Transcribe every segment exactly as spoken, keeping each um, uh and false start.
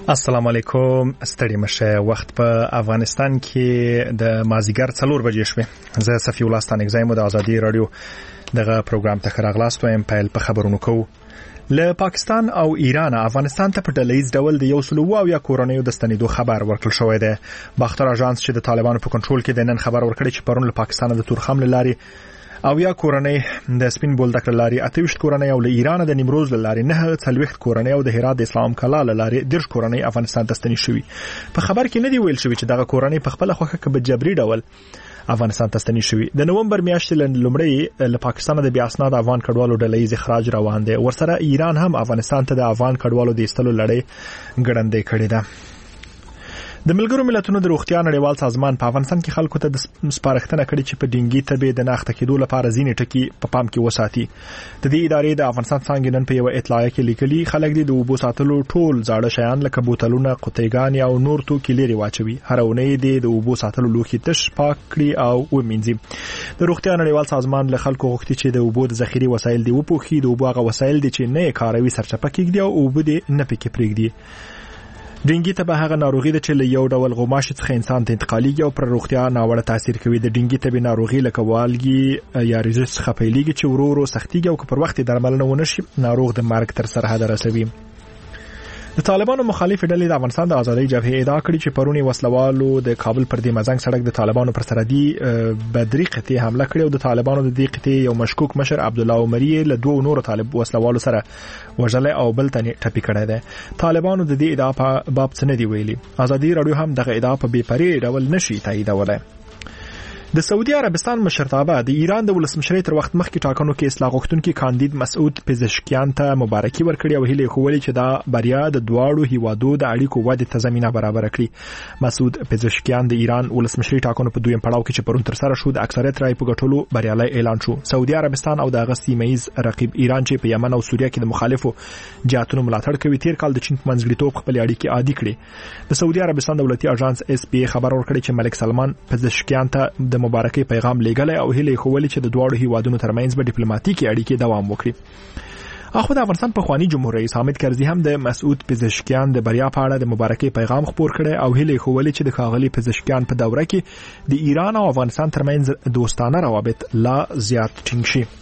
السلام علیکم. ستړي مشه. وخت په افغانستان کې د مازیګر څلور بجې شوې. زه صفی الله ستانک زایم د ازادي رادیو دغه پروګرام ته راغلاست وایم. پیل په خبرونو کوو. له پاکستان او ایران افغانستان ته په ډلهیز ډول د یو سل او یا کورونیو د ستنېدو خبر ورکړل شوی دی. باختر اژانس چې د طالبانو په کنټرول کې د نن خبر ورکړی چې پرون له پاکستان د تورخم لاري او یا کورنۍ د سپین بولدک لاري اته ویشت کورنۍ او له ایران د نیمروز لاري نه څلويخت کورنۍ او د هرات د اسلام کلا لاري درش کورنۍ افغانستان ته ستنې شوې. په خبر کې نه دی ویل شوی چې دغه کورنۍ په خپل خوخه کې په جبري ډول افغانستان ته ستنې شوې. د نومبر میاشتې لومړی له پاکستان د بیا اسناد افغان کډوالو ډلهیز اخراج روان دی. ورسره ایران هم افغانستان ته د افغان کډوالو د ایستلو لړۍ ګړندې کړې ده. د ملګرو ملتونو د روغتیا نړیوال سازمان په افغانستان کې خلکو ته د سپارښتنه کړې چې په ډینګي تبې د ناخته کېدو لپاره ځینې ټکي په پام کې وساتي. د دې ادارې د افغانستان څنګه نن په یو اطلاع کې لیکلي خلک د اوبو ساتلو ټول زاړه شیان لکه بوتلونه، قطیګان او نور توکي لري واچوي. هر اونۍ د اوبو ساتلو لوښي تش پاک کړي او ومینځي. د روغتیا نړیوال سازمان له خلکو غوښتي چې د اوبو د ذخیرې وسایل دی وپوښي. د اوبو هغه وسایل دي چې نه کاروي سرچپه کېږي او اوبو دې نه پکې پرېږدي. ډینګي تبه هغه ناروغي ده چې له یو ډول غوماشي څخه انسان ته انتقالېږي او پر روغتیا ناوړه تاثیر کوي. د ډینګي تبه ناروغي لکه والګي یا ریزس څخه پیلېږي چې ورو ورو سختيږي او که پر وخت درملنه ونه شي ناروغ د مرګ تر سرحد رسوي. د طالبانو مخالف ډلې د افغانستان د ازادۍ جبهې ادعا کړې چې پرونی وسلوالو د کابل پر دې مزنګ سړک د طالبانو پر سرحدي بدري قطعه حمله کړې او د طالبانو د دې قطعه یو مشکوک مشر عبد الله عمری له دوه نور طالب وسلوالو سره وژل او بل تنې ټپي کړی دی. طالبانو د دې ادعا په باب څه نه دی ویلي. ازادي رادیو هم دغه ادعا په بې پرې ډول نشي تاییدولای. د سعودي عربستان مشرتابه د ایران د ولسمشرۍ تر وخت مخکې ټاکنو کې اصلاح غوښتونکي کاندید مسعود پزشکیان ته مبارکي ورکړي او هیله کوي چې دا بریا د دواړو هیوادو د اړیکو ودې ته زمينه برابر کړي. مسعود پزشکیان د ایران ولسمشرۍ ټاکنو په دویم پړاو کې چې پرون تر سره شو د اکثریت رای په ګټلو بریالي اعلان شو. سعودي عربستان او د غسیمایز رقیب ایران چې په یمن او سوریه کې د مخالفو جهاتونو ملاتړ کوي تیر کال د چین په منځګړیتوب خپل اړیکې عادي کړې. د سعودي عربستان دولتي اژانس اس پی خبر ورکړی چې ملک سلمان پزشکیان ته د مبارکي پیغام لېږلی او هیله کوي چې د دواړو هیوادونو ترمنځ به ډیپلوماټیکي اړیکې دوام وکړي. اخو د افغانستان په خوانی جمهور رئیس حامد کرزي هم د مسعود پزشکیان د بریا په اړه د مبارکي پیغام خپور کړي او هیله کوي چې د ښاغلي پزشکیان په دوره کې د ایران او افغانستان ترمنځ دوستانه روابط لا زیات ټینګ شي.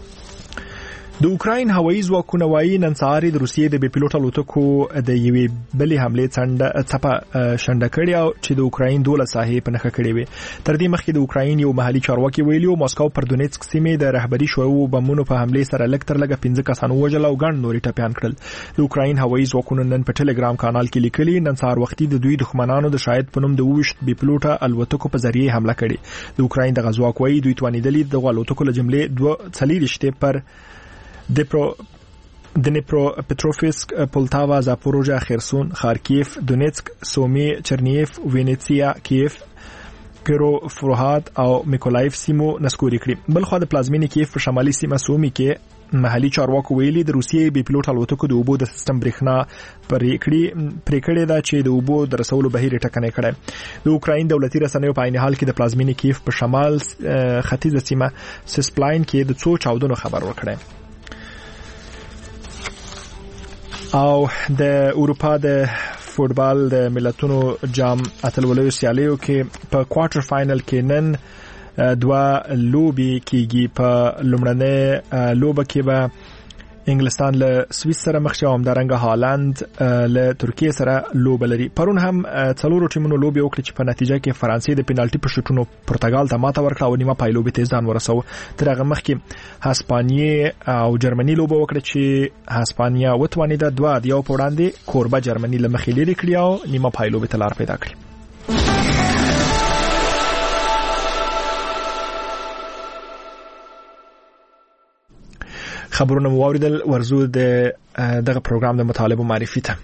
د اوکراین هوایي ځواکونه وايي نن سهار د روسیې د بې پیلوټ الوتکو د یوې بلې حملې څنډه څپه شنډه کړې او چې د اوکراین دوله ساحې په نښه کړې وي. تر دې مخکې د اوکراین یو محلي چارواکي ویلي ماسکو پر دونیتسک سیمې د رهبري شویو بمونو په حملې سره لږ تر لږه پنځه کسان ووژل او ګڼ نورې ټپیان کړل. د اوکراین هوایي ځواکونو نن په ټلګرام کانال کې لیکلي نن سهار وختي د دوی دښمنانو د شاید په نوم د وښت بې پیلوټه الوتکو په ذریعه حمله کړې. د اوکراین د غزواک وايي دوی توانیدلې د الوتکو له جملې دوه څلېرویشت پر دپرو دنیپرو پتروفسک، پولتاوا، زاپوروژه، خرسون، خارکیف، دونیتسک، سومی، چرنیف، وینیتسیا، کیف، پیروفروهاد او میکولایف سیمو نسکوري کړي. بل خو د پلازمینې کیف په شمالي سیمه سومی کې محلي چارواکو ویلي د روسیې بې پیلوټ الوتکو د اوبو د سیستم برېښنا پرې کړې پرې کړې ده چې د اوبو د رسولو بهیر ټکنی کړي. د اوکراین دولتي رسنیو په عین حال کې د پلازمینې کیف په شمال ختیځه سیمه سسپلاین کې د څو چاودنو خبر ورکړي. او د اروپا د فوټبال د ملتونو جام اتلولو سیالیو کې په کوارټر فائنل کې نن دوا لوبي کېږي. په لومړنۍ لوبه کې به انګلستان له سویس سره مخ شي او همدارنګه هالند له ترکیه سره لوبه لري. پرون هم څلورو ټیمونو لوبي وکړي چې په نتیجه کې فرانسې د پینالټي په شوټونو پرتګال ته ماته ورکړه او نیمه پای لوبي ته ځان ورسو. تر هغه مخکې هسپانیې او جرمني لوبه وکړه چې هسپانیا وتوانیده دوه د یو په وړاندې کوربه جرمني له مخې لري کړی او نیمه پای لوبي ته لار پیدا کړی. خبرونه مو واوریدل. ورزو د دغه پروګرام د مطالبه معرفي ته.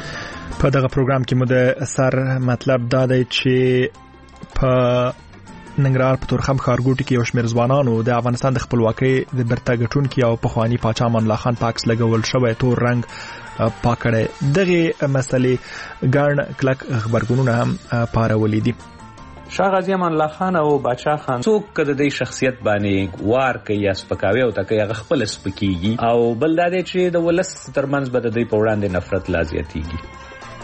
په دغه پروګرام کې مو د سر مطلب دا دی چې په ننګرهار په تورخم ښارګوټي کې یو شمېر ځوانانو د افغانستان د خپلواکۍ د بیرته ګټونکي او پخواني پاچا امان الله خان په عکس لګول شوی تور رنګ پاک کړی. دغه مسلې ګڼ کلک خبرګونونه هم پارولي دي. شاه غازي امان الله خان او باچا خان څوک د دې شخصیت باندې وار کوي یا سپکاوي او تکي هغه خپل سپکیږي او بل دا دی چې د ولس ترمنځ به د دې په وړاندې نفرت لا زیاتیږي.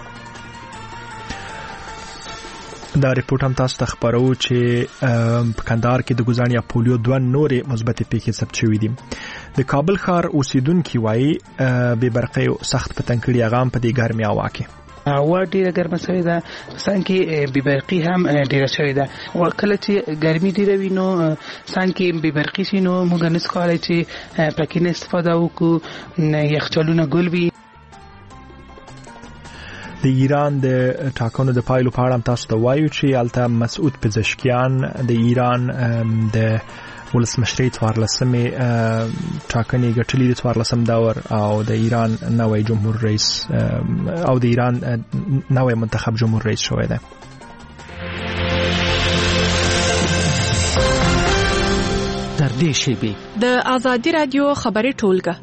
دا ریپورت هم تاسو ته خبرو چې په کندهار کې د ګوزان یا پولیو دوه نورې مثبتې پیښې ثبت شوې دي. د کابل ښار اوسیدونکي وایي بې برقۍ سخت په تنګ کړي هغه هم په دې ګرمي هوا کې. هوا ډیره ګرمه شوې ده، سان کې بې برقي هم ډیره شوې ده. او کله چې ګرمي ډیره وي نو سان کې بې برقي شي نو موږ نس کولای چې پکې نه استفاده وکړو، یخچالونه ګل وي. د ایران د ټاکنو د پایلو په اړه تاسو ته وایو چې الته مسعود پزشکیان د ایران د ولسمشرۍ څوارلسمې ټاکنې ګټلې د څوارلسم دور او د ایران نوی جمهور رئیس او د ایران نوی منتخب جمهور رئیس شوی دی. تر دې شیبې د آزادي رادیو خبري ټولګه.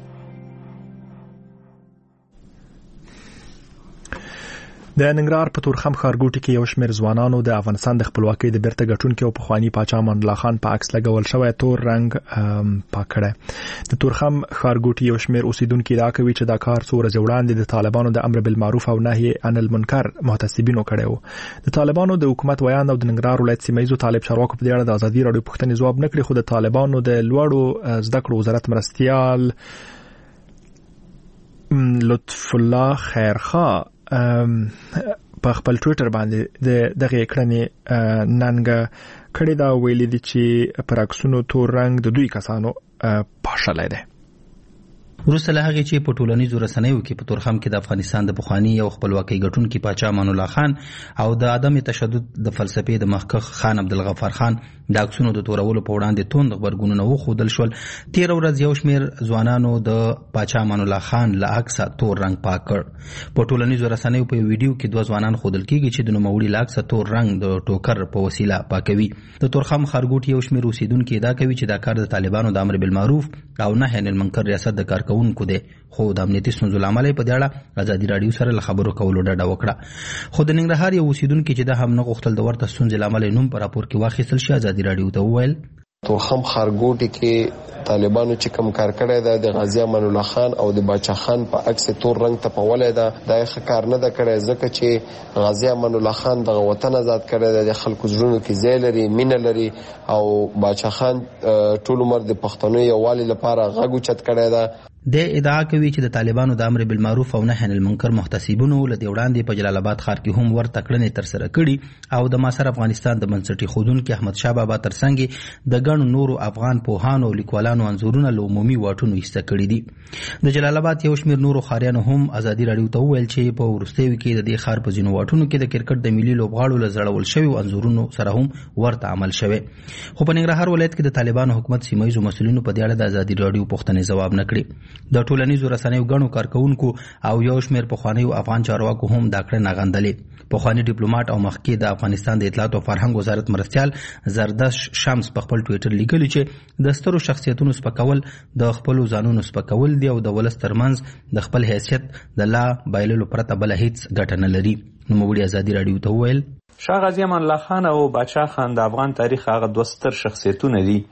د ننګرهار په تورخم ښارګوټي کې یو شمېر ځوانانو د افغانستان د خپلواکۍ د بیرته ګټونکي او پخواني پاچا امان الله خان په عکس لګول شوی تور رنګ پاک کړی. د تورخم ښارګوټي یو شمېر اوسیدونکي ادعا کوي چې دا کار څو ورځې وړاندې د طالبانو د امر بالمعروف او نهي عن المنکر محتسبینو کړی و. د طالبانو د حکومت ویاند او د ننګرهار ولایت سیمه طالب چارواکو په دې اړه د ازادي راډیو پوښتنې ځواب نه کړی، خو د طالبانو د لوړو زده کړو وزارت مرستیال لطف الله خیرخوا په خپل ټویټر باندې د دغه کړنې ننګه کړې دا ویلي دي چې پر عکسونو تور رنګ د دوی کسانو پاشلای دی. وروسته له هغې چې په ټولنیزو رسنیو کې په تورخم کې د افغانستان د پخواني او خپلواکۍ ګټونکي پاچا امان الله خان او د عدم تشدد د فلسفې د مخکښ خان عبدالغفار خان د عکسونو د تورولو په وړاندې توند غبرګونونه وښودل شول. تېره ورځ یو شمېر ځوانانو د پاچا امان الله خان له عکسه تور رنګ پاک کړ. په ټولنیزو رسنیو په ویډیو کې دوه ځوانان ښودل کېږي چې د نوموړي له عکسه تور رنګ د ټوکر په وسیله پاکوي. د تورخم ښارګوټي یو شمېر اوسیدونکي ادعا کوي چې دا کار د طالبانو د امر بالمعروف او نهي عن المنکر ریاست د کارکوونکو دی، خو د امنیتي ستونزو له امله په دې اړه ازادي راډیو سره له خبرو کولو ډډه وکړه. خو د ننګرهار یو اوسیدونکي چې دا هم نه غوښتل د ورته ستونزې له امله نوم په راپور کې واخیستل شي، ازادي راډیو ته وویل تورخم ښارګوټي کې طالبانو چې کوم کار کړی دی د غازي امان الله خان او د باچا خان په عکس تور رنګ تپولې ده، دا ښه کار نه ده کړی ځکه چې غازي امان الله خان دغه وطن آزاد کړی دی، د خلکو زړونو کې ځای لري، مینه لري او باچا خان ټول عمر د پښتنو یووالي لپاره غږ اوچت کړی ده. د ادعا کوي چې د طالبانو د امر بالمعروف او نهي عن المنکر محتسبونو له دې وړاندې په جلال آباد ښار کې هم ورته کړنې ترسره کړي او د معاصر افغانستان د بنسټي ښودونکي احمد شاه بابا ترڅنګ د ګڼو نورو افغان پوهانو او لیکوالانو انځورونه له عمومي واټونو ایسته کړي دي. د جلال آباد یو شمېر نورو ښاریانو هم ازادي راډیو ته وویل چې په وروستیو کې د دې ښار په ځینو واټونو کې د کرکټ د ملي لوبغاړو له زړول شویو انځورونو سره هم ورته عمل شوی. خو په ننګرهار ولایت کې د طالبانو حکومت سیمه ییزو مسؤلینو په دې اړه د ازادي راډیو پوښتنې ځواب نه کړي. د ټولنیزو رسنیو ګڼو کارکونکو او یو شمېر پخوانیو افغان چارواکو هم دا کړنه غندلې. پخوانی ډیپلوماټ او مخکې د افغانستان د اطلاعات او فرهنګ وزارت مرستیال زردش شمس په خپل ټویټر لیکلی چې د سترو شخصیتونو سپکول د خپلو ځانونو سپکول دي او د ولس ترمنځ د خپل حیثیت د لا بایللو پرته بله هیڅ ګټه نه لري. نوموړي ازادي راډیو ته وویل شاه غازي امان الله خان او باچا خان د افغان تاریخ هغه دوه ستر شخصیتونه دي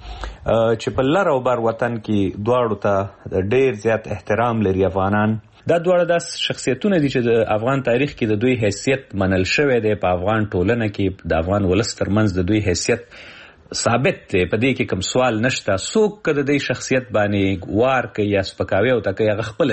چې په لر او بر وطن کې دواړو ته ډېر زیات احترام لري افغانان. دا دواړه داس شخصیتونه دي چې د افغان تاریخ کې د دوی حیثیت منل شوی دی، په افغان ټولنه کې د افغان ولس ترمنځ د دوی حیثیت ثابت دی، په دې کې کوم سوال نشته. څوک د دې شخصیت باندې وار کوي یا سپکاوي او تکي هغه خپل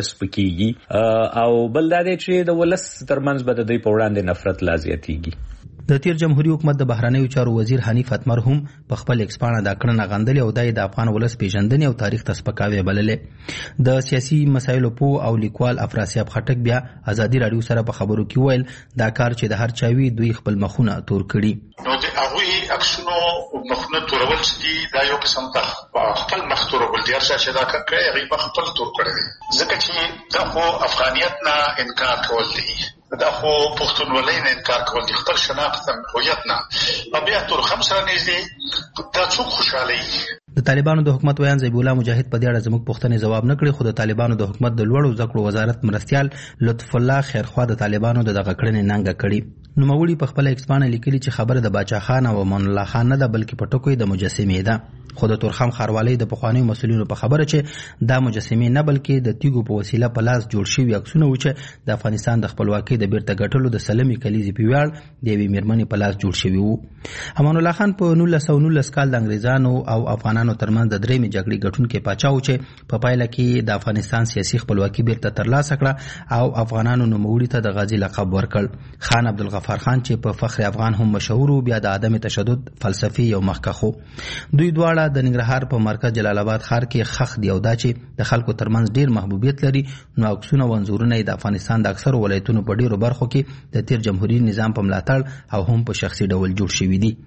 سپکیږي او بل دا دی چې د ولس ترمنځ به د دوی په وړاندې نفرت لا زیاتیږي. د تیر جمهوریت حکومت د بهرنیو چارو وزیر حنیف اتمر هم په خپل ایکس پاڼه دا کړنه غندلې او دای د افغان ولس پیژندنې او تاریخ ته سپکاوی بللې. د سیاسي مسایلو په او لیکوال افراسیاب خټک بیا ازادي راډیو سره په خبرو کې ویل دا کار چې د هر چاوي دوی خپل مخونه تور کړي. نو د هغوی عکسونو مخونه تورول چې دا یو قسم ته خپل مخ تورول دي چې دا کوي هغه په خپل تور کړی ځکه چې دا خو افغانیت نه انکار کول دي دا خو پښتونولۍ نه انکار کول دي خپل شناخت هویت نه په بیا تور خمسه نږدې دا څوک خوشاله د طالبانو د حکومت ویان زیب الله مجاهد په دې اړه زموږ پوښتنې جواب نه کړي خو د طالبانو د حکومت د لوړو زده کړو وزارت مرستيال لطف الله خیرخوا د طالبانو د دغه کړنې ننګه کړي نوموړي په خپل ایکسپانه لیکلي چې خبره د باچا خان او امان الله خان نه ده بلکې په ټکو د مجسمې ده خو د تورخم خاروالۍ د پخوانیو مسؤلینو په خبره چې دا مجسمې نه بلکې د تیګو په وسیله په لاس جوړ شوي عکسونه و چې د افغانستان د خپلواکۍ د بیرته ګټلو د سلمې کلیزې په ویاړ د یوې میرمنې په لاس جوړ شوي وو امان الله خان په نولس سوه نولس کال د انګریزانو او افغانانو ترمنځ د درېمې جګړې ګټونکی پاچا و چې په پایله کې د افغانستان سیاسي خپلواکي بیرته ترلاسه کړه او افغانانو نوموړي ته د غازي لقب ورکړ خان عبدالغفار خان چې په فخر افغان هم مشهور و بیا د عدم تشدد فلسفي یو مخکښ و دوی دواړه د ننګرهار په مرکز جلال آباد ښار کې خخ دی او دا چې د خلکو ترمنځ ډیر محبوبیت لري نو عکسونه او انځورونه د افغانستان د اکثرو ولایتونو په ډیرو برخو کې د تیر جمهوریت نظام په ملاتړ او هم په شخصي ډول جوړ شوي دي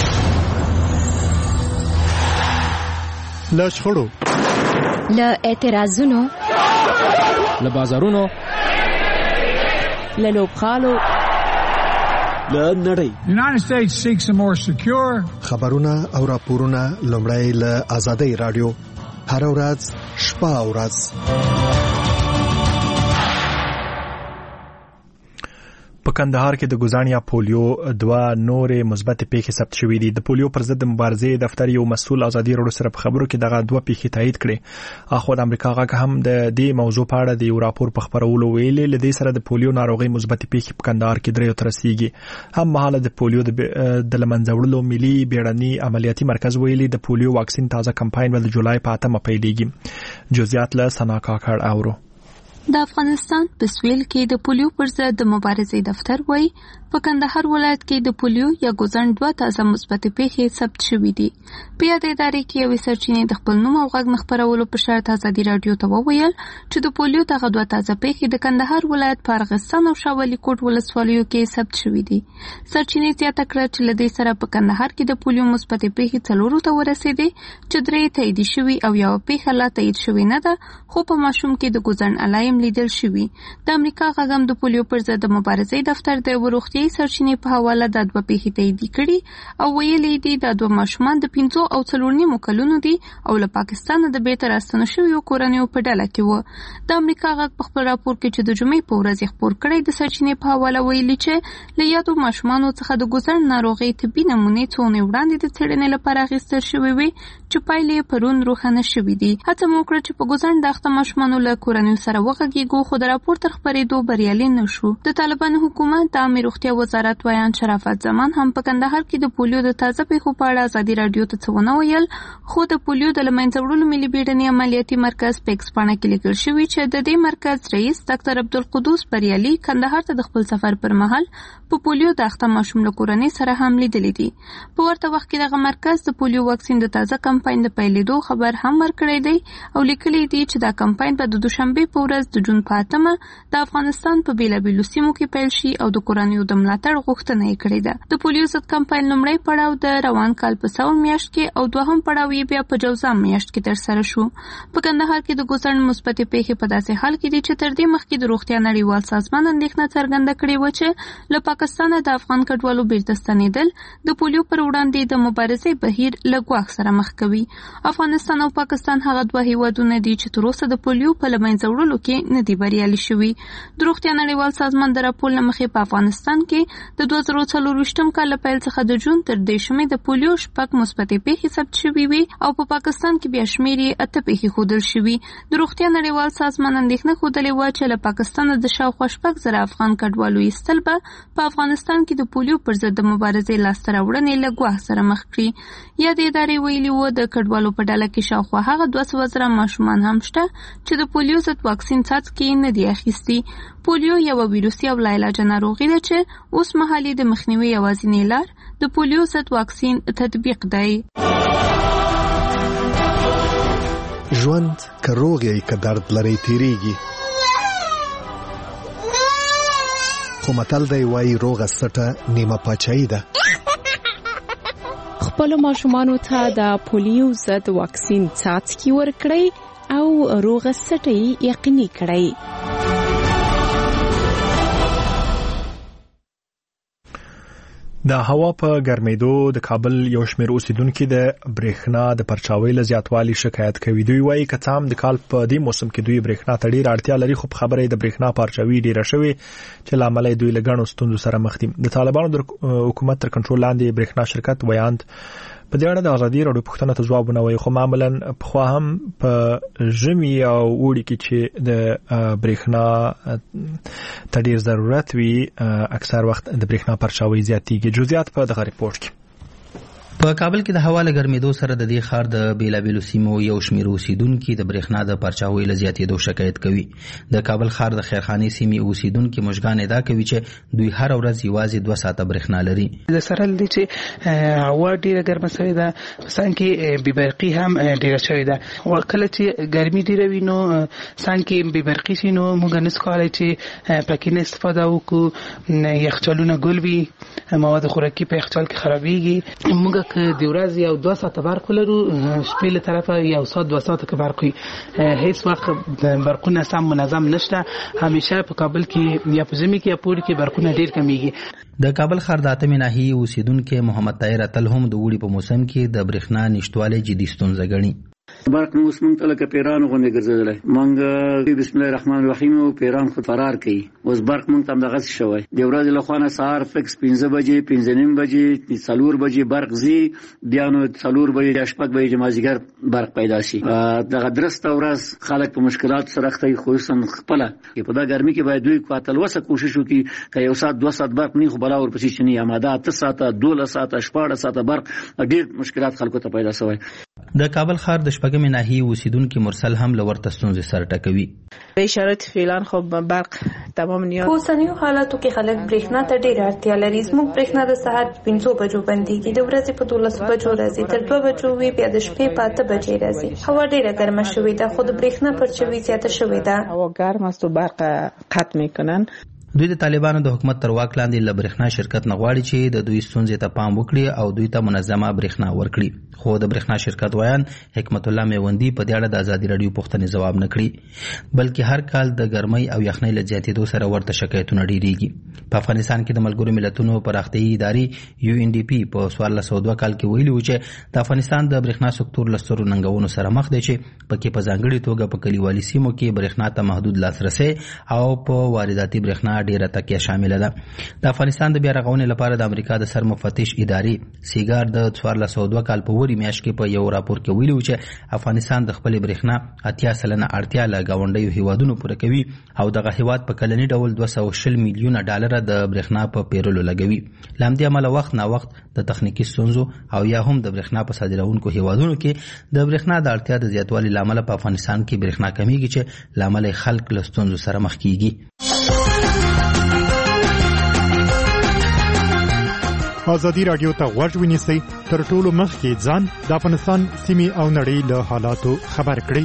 له شخړو له اعتراضونو له بازارونو له لوبغالو له نړۍ United States seeks a more secure خبرونه او راپورونه لومړی له آزادۍ رادیو هر ورځ شپه او ورځ په کندهار کې د ګوزانیا پولیو دوا نورې مثبت پیښې ثبت شوې دي د پولیو پر ضد مبارزې دفتر یو مسؤل ازادي راډیو سره په خبرو کې دغه دوه پیښې تایید کړې اخو د امریکا غږ هم د دې موضوع په اړه د یو راپور په خبرولو ویلي لدې سره د پولیو ناروغي مثبت پیښې په کندهار کې درې تر رسیدي هم مهاله د پولیو د لمنځوړلو ملي بیړني عملیاتي مرکز ویلي د پولیو واکسین تازه کمپاین ول د جولای په اتمه پیلېږي جزئیات له سنا کاکړ اورو د افغانستان په سویل کې د پولیو پر ضد د مبارزې دفتر وایي په کندهار ولایت کې د پولیو یا ګوزن دوه تازه مثبت پیښې ثبت شوې دي په یاد ادارې کې یو سرچینې د خپل نوم او غږ مخبرولو په شرط ازادي رادیو ته وویل چې د پولیو دغه دوه تازه پیښې د کندهار ولایت په ارغستان او شاولي کوټ ولسوالیو کې ثبت شوې دي سرچینې زیاته کړه چې لدې سره په کندهار کې د پولیو مثبت پیښې څلورو ته ورسېدې چې درې تایید شوي او یو پیښه لا تایید شوې نه ده خو په ماشوم کې د ګوزن علایم لیدل شوي د امریکا غږم د پولیو پر ضد مبارزې دفتر د وروختي سرچینې په حواله د دوه پیښې تایید کړي او ویلي دي د دوه ماشومان د پنځو او څلور نیمو کلونو دي او له پاکستان د بیرته راستنو شویو کورنیو په ډله کې و د امریکا غږ په خپل راپور کې چې د جمعې په ورځ خپور کړی د سرچینې په حواله ویلي چې له یادو ماشومانو څخه د ګوزن ناروغي طبي نمونې څو نه وړاندې د څېړنې لپاره اخیستل شوې وي چې پایلې پرون روښانه شوې دي هڅه مو وکړه چې په ګوزن د اخته ماشومانو له کورنیو سره وغږیږو خو د راپور تر خپرېدو بریالي نه شو د طالبانو حکومت د عامه روغتیا وزارت ویان شرافت زمان هم په کندهار کې د پولیو د تازه پیښو په اړه ازادي رادیو ته څه ونه ویل خو د پولیو د لمنځه وړلو ملي بیړني عملیاتي مرکز په ایکسپانه کې لیکل شوی چې د دې مرکز رئیس ډاکټر عبدالقدوس بریالي کندهار ته د خپل سفر پر مهال په پولیو د اخته ماشوم له کورنۍ سره هم لیدلې دي په ورته وخت کې دغه مرکز د پولیو واکسین د تازه کمپاین د پیلېدو خبر هم ورکړی دی او لیکلي دي چې دا کمپاین به د دوشنبه په ورځ د جون په اتمه د افغانستان په بیلابیلو سیمو کې پیل شي او د کورنیو د ملاتړ غوښتنه یې کړې ده د پولیو ضد کمپاین لومړی پړاو د روان کال په ساون میاشت کې او دوهم پړاو یې بیا په جوزام میاشت کې ترسره شو په کندهار کې د ګوزن مثبت پیښې په داسې حال کې دي چې تر دې مخکې د روغتیا نړیوال سازمان اندېښنه څرګنده کړې و چې له پاکستانه د افغان کډوالو بیرته ستنېدل د پولیو پر وړاندې د مبارزې بهیر له ګواښ سره مخ کوي افغانستان او پاکستان هغه دوه هیوادونه دي چې تر اوسه د پولیو په له منځه وړلو کې نه دي بریالي شوي د روغتیا نړیوال سازمان د راپور له مخې په افغانستان کې د دوه زره څلرویشتم کال له پیل څخه د جون تر دېرشمې د پولیو شپږ مثبت پیښې ثبت شوي وي او په پاکستان کې بیا شمېر یې اته پیښې ښودل شوي د روغتیا نړیوال سازمان اندېښنه ښودلې وه چې له پاکستانه د شاوخوا شپږ زره افغان کډوالو ایستل به په افغانستان کې د پولیو پر ضد د مبارزې لاسته راوړنې له ګواښ سره مخ کړي یا د ادارې ویلي وو د کډوالو په ډله کې شاوخوا هغه دوه سوه زره ماشومان هم شته چې د پولیو ضد واکسین څاڅکي نه دي اخیستي پولیو یوه ویروسي او لاعلاجه ناروغي ده چې اوس مهال د مخنیوي یوازینۍ لار د پولیو ضد واکسین تطبیق دی ژوند که روغ یې که درد لري تیریږي خو متل دی وایي روغه سټه نیمه پاچاهي ده خپل ماشومانو ته د پولیو ضد واکسین څاڅکي ورکړئ او روغ سټۍ یقیني کړئ. د هوا په ګرمېدو د کابل یو شمېر اوسیدونکو د برېښنا د پرچاوۍ له زیاتوالي شکایت کوي. دوی وایي که څه هم د کال په دې موسم کې دوی برېښنا ته ډېره اړتیا لري، خو په خبره د برېښنا پرچاوي ډېره شوې چې له امله دوی له ګڼو ستونزو سره مخ دي. د طالبانو د حکومت تر کنټرول لاندې برېښنا شرکت ویاند په دې اړه د ازادي راډیو پوښتنه ته ځواب ونه وایي، خو معمولا پخوا هم په ژمي او اوړي کې چې د برېښنا ته ډېر ضرورت وي اکثر وخت د برېښنا پرچاوي زیاتېږي. جزئیات په دغه ریپورت کې. په کابل کې د هوا له ګرمېدو سره د دې ښار د بیلابېلو سیمو یو شمېر اوسیدونکي د برېښنا د پرچاوۍ له زیاتېدو شکایت کوي. د کابل ښار د خیرخانې سیمې اوسیدونکي مشګان ادعا کوي چې دوی هر ورځ یوازې دوه ساعته برېښنا لري. د سره لدې چې هوا ډېره ګرمه شوې ده، څنګه کې بې برقي هم ډېره شوې ده. کله چې ګرمي ډېره وي نو څنګه کې بې برقي شي نو موږ نس کولی چې پکې نه استفاده وکړو. یخچالونه ګل وي، مواد خوراکي په یخچال کې خرابېږي. موږ که د ورځې یو دوه ساعته برق لرو، شپې له طرفه یو ساعت دوه ساعته که برق وي، هیڅ وخت برقونه سم منظم نشته. همیشه په کابل کې یا په ژمي کې یا په اوړي کې برقونه ډېر کمیږي. د کابل ښار د اتمې ناحیې اوسیدونکي محمد طاهر اتل هم د اوړي په موسم کې د برېښنا نشتوالی جدي ستونزه ګڼي. برق نو اوس مونږ ته لکه پیران غوندې ګرځېدلی. مونږ بسم الله الرحمن الرحیم او پیران خو فرار کوي. اوس برق مونږ ته همدغسې شوی. د ورځې له خوا نه سهار فکس پنځه بجې پنځه نیم بجې څلور بجې برق ځي، بیا نو څلور بجې یا شپږ بجې چې مازدیګر برق پیدا شي. دغه درسته ورځ خلک په مشکلاتو سره اخته وي، خصوصا خپله په دا ګرمي کې باید دوی اتلوسه کوشش وکړي که یو ساعت دوه ساعت برق نه خو بلا ورپسې چې نه اماده اته ساعته دولس ساعته شپاړس ساعته برق ډېر مشکلات خلکو ته پیدا شوی. د کابل ښار د شپږمې ناحیې اوسیدونکي مرسل هم له ورته ستونزې سره ټکوي. شرایط فعلا خب برق تمام نیاز. په اوسنیو حالاتو کې خلک برېښنا ته ډېره اړتیا لري. زموږ برېښنا د سهار پنځو بجو بندېږي، د ورځې په دولس بجو راځي، تر دوه بجو وي، بیا د شپې په اته بجې راځي. هوا ډېره ګرمه شوې ده، خو د برېښنا پرچاوي زیاته شوې ده. هوا ګرم است و برق قطع میکنن. دوی د طالبانو د حکومت تر واک لاندې له برېښنا شرکت نه غواړي چې د دوی ستونزې ته پام وکړي او دوی ته منظمه برېښنا ورکړي. خو د برېښنا شرکت ویان حکمت الله میوندي په دې اړه د ازادي راډیو پوښتنې ځواب نه کړي، بلکې هر کال د ګرمۍ او یخنۍ له زیاتېدو سره ورته شکایتونه ډېرېږي. په افغانستان کې د ملګرو ملتونو پراختیایي ادارې یو ان ډي پي په څوارلس سوه دوه کال کې ویلي و چې د افغانستان د برېښنا سکتور له سترو ننګونو سره مخ دی چې پکې په ځانګړې توګه په کلیوالي سیمو کې برېښنا ته محدود لاسرسی او په وارداتي برېښنا ډېره تکیه شامله ده. د افغانستان د بیا رغونې لپاره د امریکا د سرمفتش ادارې سیګار د څوارلس سوه دوه کال په وړي میاشت کې په یو راپور کې ویلي و چې افغانستان د خپلې برېښنا اتیا سلنه اړتیا له ګاونډیو هیوادونو پوره کوي او دغه هیواد په کلني ډول دوه سوه شل میلیونه ډالره د برېښنا په پیرلو لګوي. له همدې امله وخت نا وخت د تخنیکي ستونزو او یا هم د برېښنا په صادرونکو هیوادونو کې د برېښنا د اړتیا د زیاتوالي له امله په افغانستان کې برېښنا کمیږي چې له امله خلک له ستونزو سره مخ کیږي. ازادي راډیو ته غوږ ونیسئ، تر ټولو مخکې ځان د افغانستان سیمې او نړۍ له حالاتو خبر کړئ.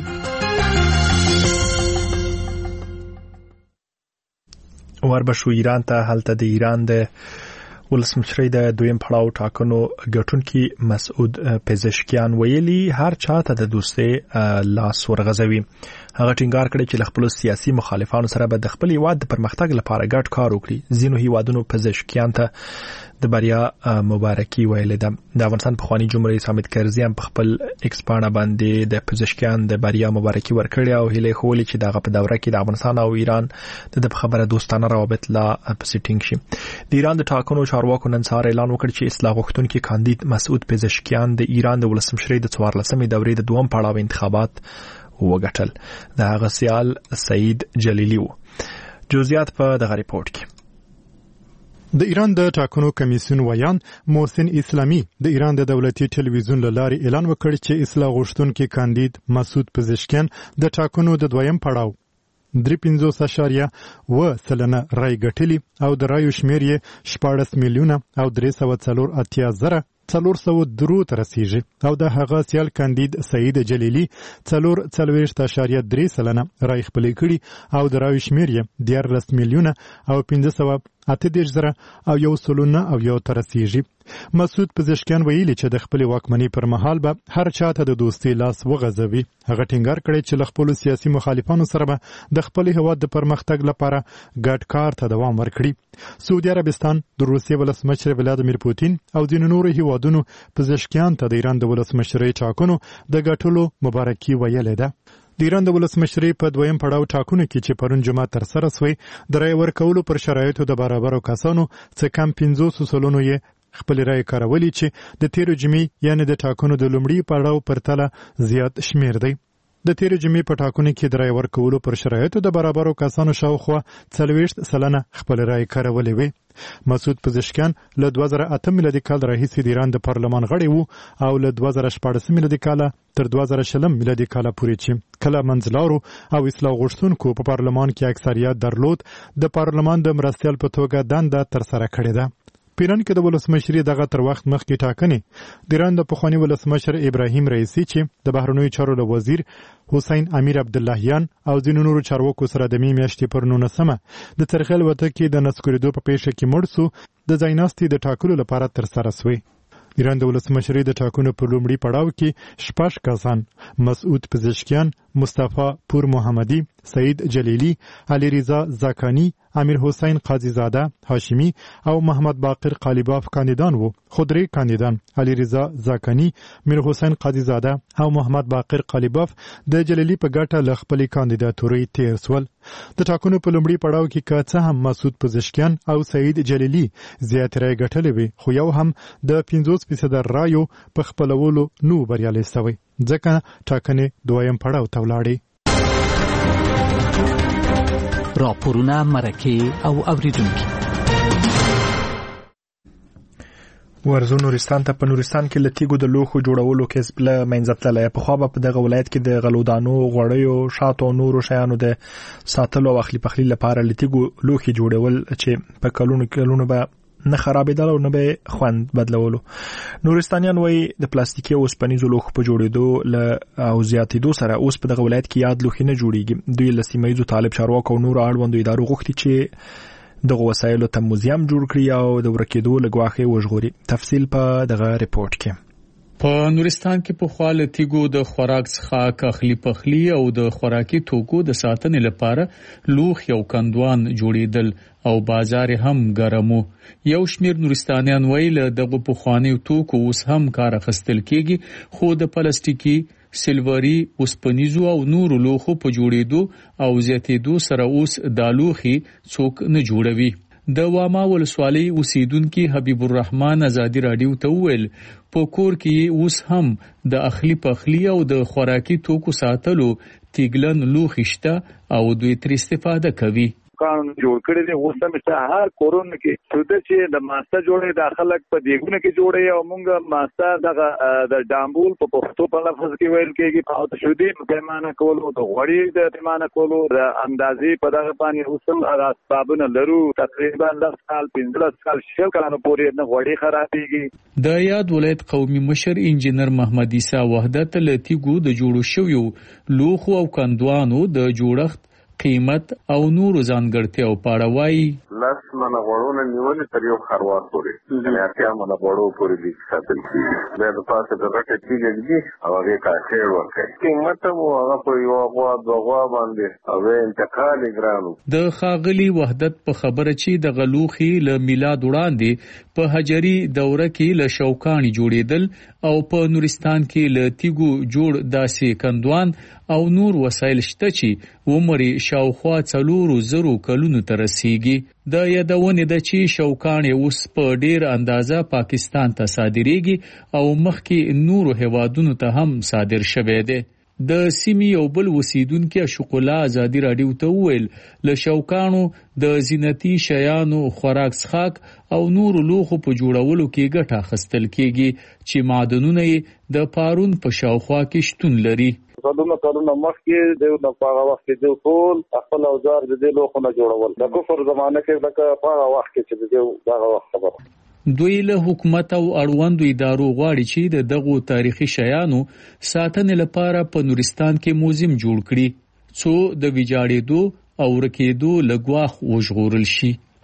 وربشو ایران ته هلته د ایران د ولسمشرۍ د دویم پړاو ټاکنو ګټونکي مسعود پزشکیان ویلي هر چاته د دوستۍ لاس ورغځوي. هغه ټینګار کړی چې له خپلو سیاسي مخالفانو سره به د خپل هیواد د پرمختګ لپاره ګډ کار وکړي. ځینو هیوادونو پزشکیان ته د بریا مبارکي ویلې ده. د افغانستان پخوانی جمهور رئیس حامد کرزي هم په خپل ایکس پاڼه باندې د پزشکیان د بریا مبارکي ورکړې او هیله خولي چې دغه په دوره کې د افغانستان او ایران د خبره دوستانه روابط لا پسټینګ شي. د ایران د ټاکنو چارواکو نن سهار اعلان وکړ چې اصلاح غوښتونکي کاندید مسعود پزشکیان د ایران د ولسمشرۍ د څوارلسمې دورې د دوم پړاو انتخابات وګټل. د هغه سیال سعید جلیلی و. جزئیات په دغه ریپورت کې. د ایران د ټاکنو کمیسیون ویان محسن اسلامي د ایران د دولتي ټلویزیون له لارې اعلان وکړ چې اصلاح غوښتونکي کاندید مسعود پزشکیان د ټاکنو د دویم پړاو درې پنځوس اشاریه اوه سلنه رای ګټلي او د رایو شمېر یې شپاړس میلیونه او درې سوه څلور اتیا زره څلور سوه درو ته رسیږي او د هغه سیال کاندید سعید جلیلی څلور څلوېښت اشاریه درې سلنه رای خپلې کړي او د رایو شمېر یې دیارلس میلیونه او پنځه سوه اته دېرش زره او یو سلونه او یو ته رسیږي. مسعود پزشکیان ویلي چې د خپل واکمنۍ پر مهال به هر چاته د دوستۍ لاس وغځوي. هغه ټینګار کړی چې له خپلو سیاسي مخالفانو سره به د خپل هېواد د پرمختګ لپاره ګډ کار ته دوام ورکړي. سعودي عربستان د روسیې ولسمشر ولادیمیر پوتین او ځینو نورو هېوادونو پزشکیان ته د ایران د ولسمشرۍ ټاکنو د ګټلو مبارکي ویلې ده. د ایران د ولسمشرۍ په دویم پړاو ټاکنو کې چې پرون جمعه ترسره سوی د رایې ورکولو پر شرایطو د برابرو کسانو څه کم پنځوسو سلنو یې خپل رایې کارولې چې د تیرو جمعې یعنې د ټاکنو د لومړي پړاو پرتله زیات شمیر دی. د تیرو جمعې په ټاکنو کې د رایې ورکولو پر شرایطو د برابرو کسانو شاوخوا څلوېښت سلنه خپل رایې کارولې وې. مسعود پزشکیان له دوه زره اته میلادي کال راهیسې د ایران د پارلمان غړی وو او له دوه زره شپاړس میلادي کال تر دوه زره شلم میلادي کال پورې چې کله منځلارو او اصلاح غوښتونکو په پارلمان کې اکثریت درلود د پارلمان د مرستیال په توګه دنده ترسره کړې ده. په ایران کې د ولسمشرۍ دغه تر وخت مخکې ټاکنې د ایران د پخواني ولسمشر ابراهیم رئیسي چې د بهرنیو چارو له وزیر حسین امیر عبداللهیان او ځینو نورو چارواکو سره د مې میاشتې پر نولسمه د څرخیل وته کې د نسکورېدو په پیښه کې مړ سو د ځایناستي د ټاکلو لپاره ترسره سوی. ایران د ولسمشرۍ د ټاکنو په لومړي پړاو کې شپږ کسان مسعود پزشکیان، مصطفی پور محمدی، سعید جلیلی، علی رضا زاکانی، امیر حسین قاضی زاده هاشمی او محمد باقر قالیباف کاندیدان وو. خو درې کاندیدان علی رضا زاکانی، میر حسین قاضی زاده او محمد باقر قالیباف د جلیلی په ګټه له خپلې کاندیداتورۍ تیر سول. د ټاکنو په لومړي پړاو کې که څه هم مسعود پزشکیان او سعید جلیلی زیات رایې ګټلې وي خو یو هم د پنځوس فیصده رایو په خپلولو نو بریالی سوی ځکه ټاکنې دویم پړاو ته ولاړې. راپورونه مرکې او اوریدونکي ورزو نورستان ته. په نورستان کې لتیګو د لوخو جوړولو کسب له منځه تللی. پخوا به په دغه ولایت کې د غلودانو، غوړیو، شاتو او نورو شیانو د ساتلو او اخلي پخلي لپاره لتیګو لوښي جوړول چې په کلونو کلونو به نه خرابېدل او نه به خوند بدلولو. نورستانیان وایي د پلاستیکي او اوسپنیزو لوښو په جوړېدو له او زیاتېدو سره اوس په دغه ولایت کې یاد لوښي نه جوړېږي. دوی له سیمه ییزو طالب چارواکو او نورو اړوندو ادارو غوښتي چې دغه وسایلو ته موزیم جوړ کړي او د ورکېدو له ګواښې وژغوري. تفصیل په دغه ریپورت کې. په نورستان کې په خوا له تیګو د خوراک څخه اخلي پخلي او د خوراکي توکو د ساتنې لپاره لوښي او کندوان جوړېدل او بازار هم ګرمو. یو شمیر نورستانیان وایي له دغه پخوانیو توکو اوس هم کار اخیستل کېږي خو د پلاستیکي، سلوري، اوسپنیزو او نورو لوښو په جوړېدو او زیاتېدو سره اوس دا لوښي څوک نه جوړوي. د واما ولسوالۍ اوسیدونکي حبیب الرحمن ازادي راډیو ته وویل په کور کې اوس هم د اخلي پخلي او د خوراکي توکو ساتلو تیګلن لوښي شته او دوی تر استفاده کوي. قانون جوړ کړی دی اوس هم چې هر کورون کې څه چې د ماسته جوړې د خلک په دیګونه کې جوړې او موږ ماسته دغه د ډامبول په پښتو په لفظ کې ویل کېږي او د شودي پیمانه کولو د غوړي د پیمانه کولو د اندازې په دغه باندې اوس هم هغه اسبابونه لرو. تقریبا لس کال پنځلس کال شل کلونو پورې نه غوړي خرابېږي. د یاد ولایت قومي مشر انجینر محمد عیسی وحدت لتیګو د جوړو شویو لوښو او کندوانو د جوړښت، قیمت او نورو ځانګړتیاو په اړه وایي. لس منه غوړونه نیولې تر یو خروار پورې یعنې اتیا منه غوړو پورې دي ساتل کېږي. بیا د پاسه د غټه تیږه ږدي او هغې کاچېړ ورکوي. قیمت هم هغه په یوه غوا دوه غوا باندې او انتقال یې ګران و. د ښاغلي وحدت په خبره چې دغه لوښي له میلاد وړاندې په حجري دوره کې له شوکاڼي جوړېدل او په نورستان کې له تیګو جوړ داسې کندوان او نور وسایل شته چې عمر شاوخوا څلورو زرو کلونو ته رسیږي. د یادونې ده چې شوکاڼي اوس په ډیر اندازه پاکستان ته صادریږي او مخکې نورو هیوادونو ته هم صادر شوی دی. د سیمې یو بل اوسیدونکي اشق الله ازادي راډیو ته وویل له شوکاڼو د زینتي شیانو، خوراک څښاک او نورو لوښو په جوړولو کې ګټه اخیستل کېږي چې معدنونه یې د پارون په شاوخوا کې شتون لري. کلونه کلونه مخکې دیو نه پاغه وخت کې دیو ټول خپل اوزار د دې لوخونه جوړول. د کفر زمانه کې لکه پاغه وخت کې چې دیو دغه وخت خبره. دوی له حکومت او اړوندو ادارو غواړي چې د دغو تاریخي شیانو ساتنې لپاره په نورستان کې موزیم جوړ کړي څو د ویجاړېدو او ورکېدو له ګواښ وژغورل شي.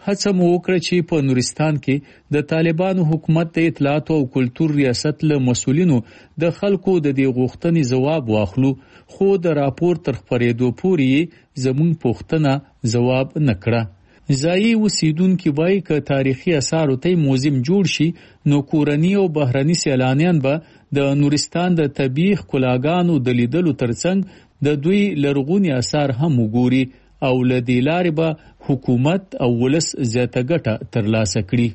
هڅه مو وکړه چې په نورستان کې د طالبانو حکومت د اطلاعات او کلتور ریاست له مسولینو د خلکو د دې غوښتنې ځواب واخلو، خو د راپور تر خپرېدو پورې زموږ پوښتنه ځواب نکړه. ځایي اوسیدونکي وایي که تاریخي اثارو ته موزیم جوړ شي نو کورني او بهرني سیلانیان به د نورستان د طبیعي ښکلاګانو د لیدلو ترڅنګ د دوی لرغوني اثار هم وګوري او له دې لارې به حکومت او ولس زیاته ګټه ترلاسه کړي.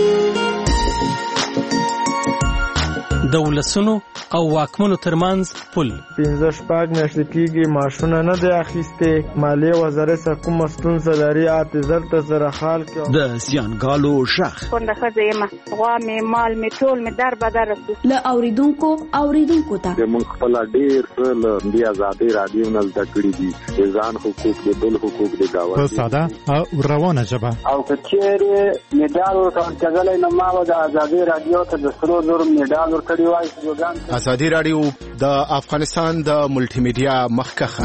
د ولسونو او واکمنو ترمنځ پل پنځه شپږ میاشتې کېږي معاشونه نه دی اخیستې، مالیې وزارت څخه کومه ستونزه لري اته زر ته سره حال کړي. د زیانګالو شخ کونډه ښځه یم، غوا مې مال مې ټول مې در بدر رسو له اوریدونکو اوریدونکو ته موږ خپل ډېر څه له دې ازادۍ رادیو نه زده کړي دي، د ځان حقوق د بل حقوق د گاونډي په ساده او روانه ژبه. او که چیرې میډال ورکول کېدلی نو ما به د ازادۍ رادیو ته د سرو زرو میډال ورکړی وای. ازادي رادیو د افغانستان د ملټي میډیا مخکخه.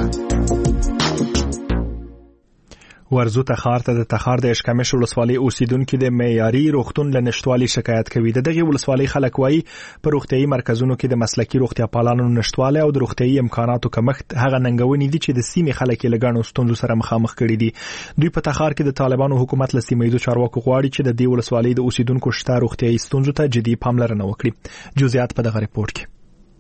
ورزو تخار ته د تخار د اشکمش ولسوالۍ اوسیدونکو د معیاري روغتون له نشټوالي شکایت کوي. د دغه ولسوالۍ خلک وایي په روغتيایي مرکزونو کې د مسلکي روغتیا پالانو نشټواله او د روغتيایي امکاناتو کمښت هغه ننګونې دي چې د سیمې خلک یې لګانو ستونزو سره مخامخ کړي دي. دوی په تخار کې د طالبانو حکومت له سیمایي چارواکو غواړي چې د دې ولسوالۍ د اوسیدونکو شته روغتيایي ستونزو ته جدي پاملرنه وکړي. جزئیات په دغه ریپورت کې.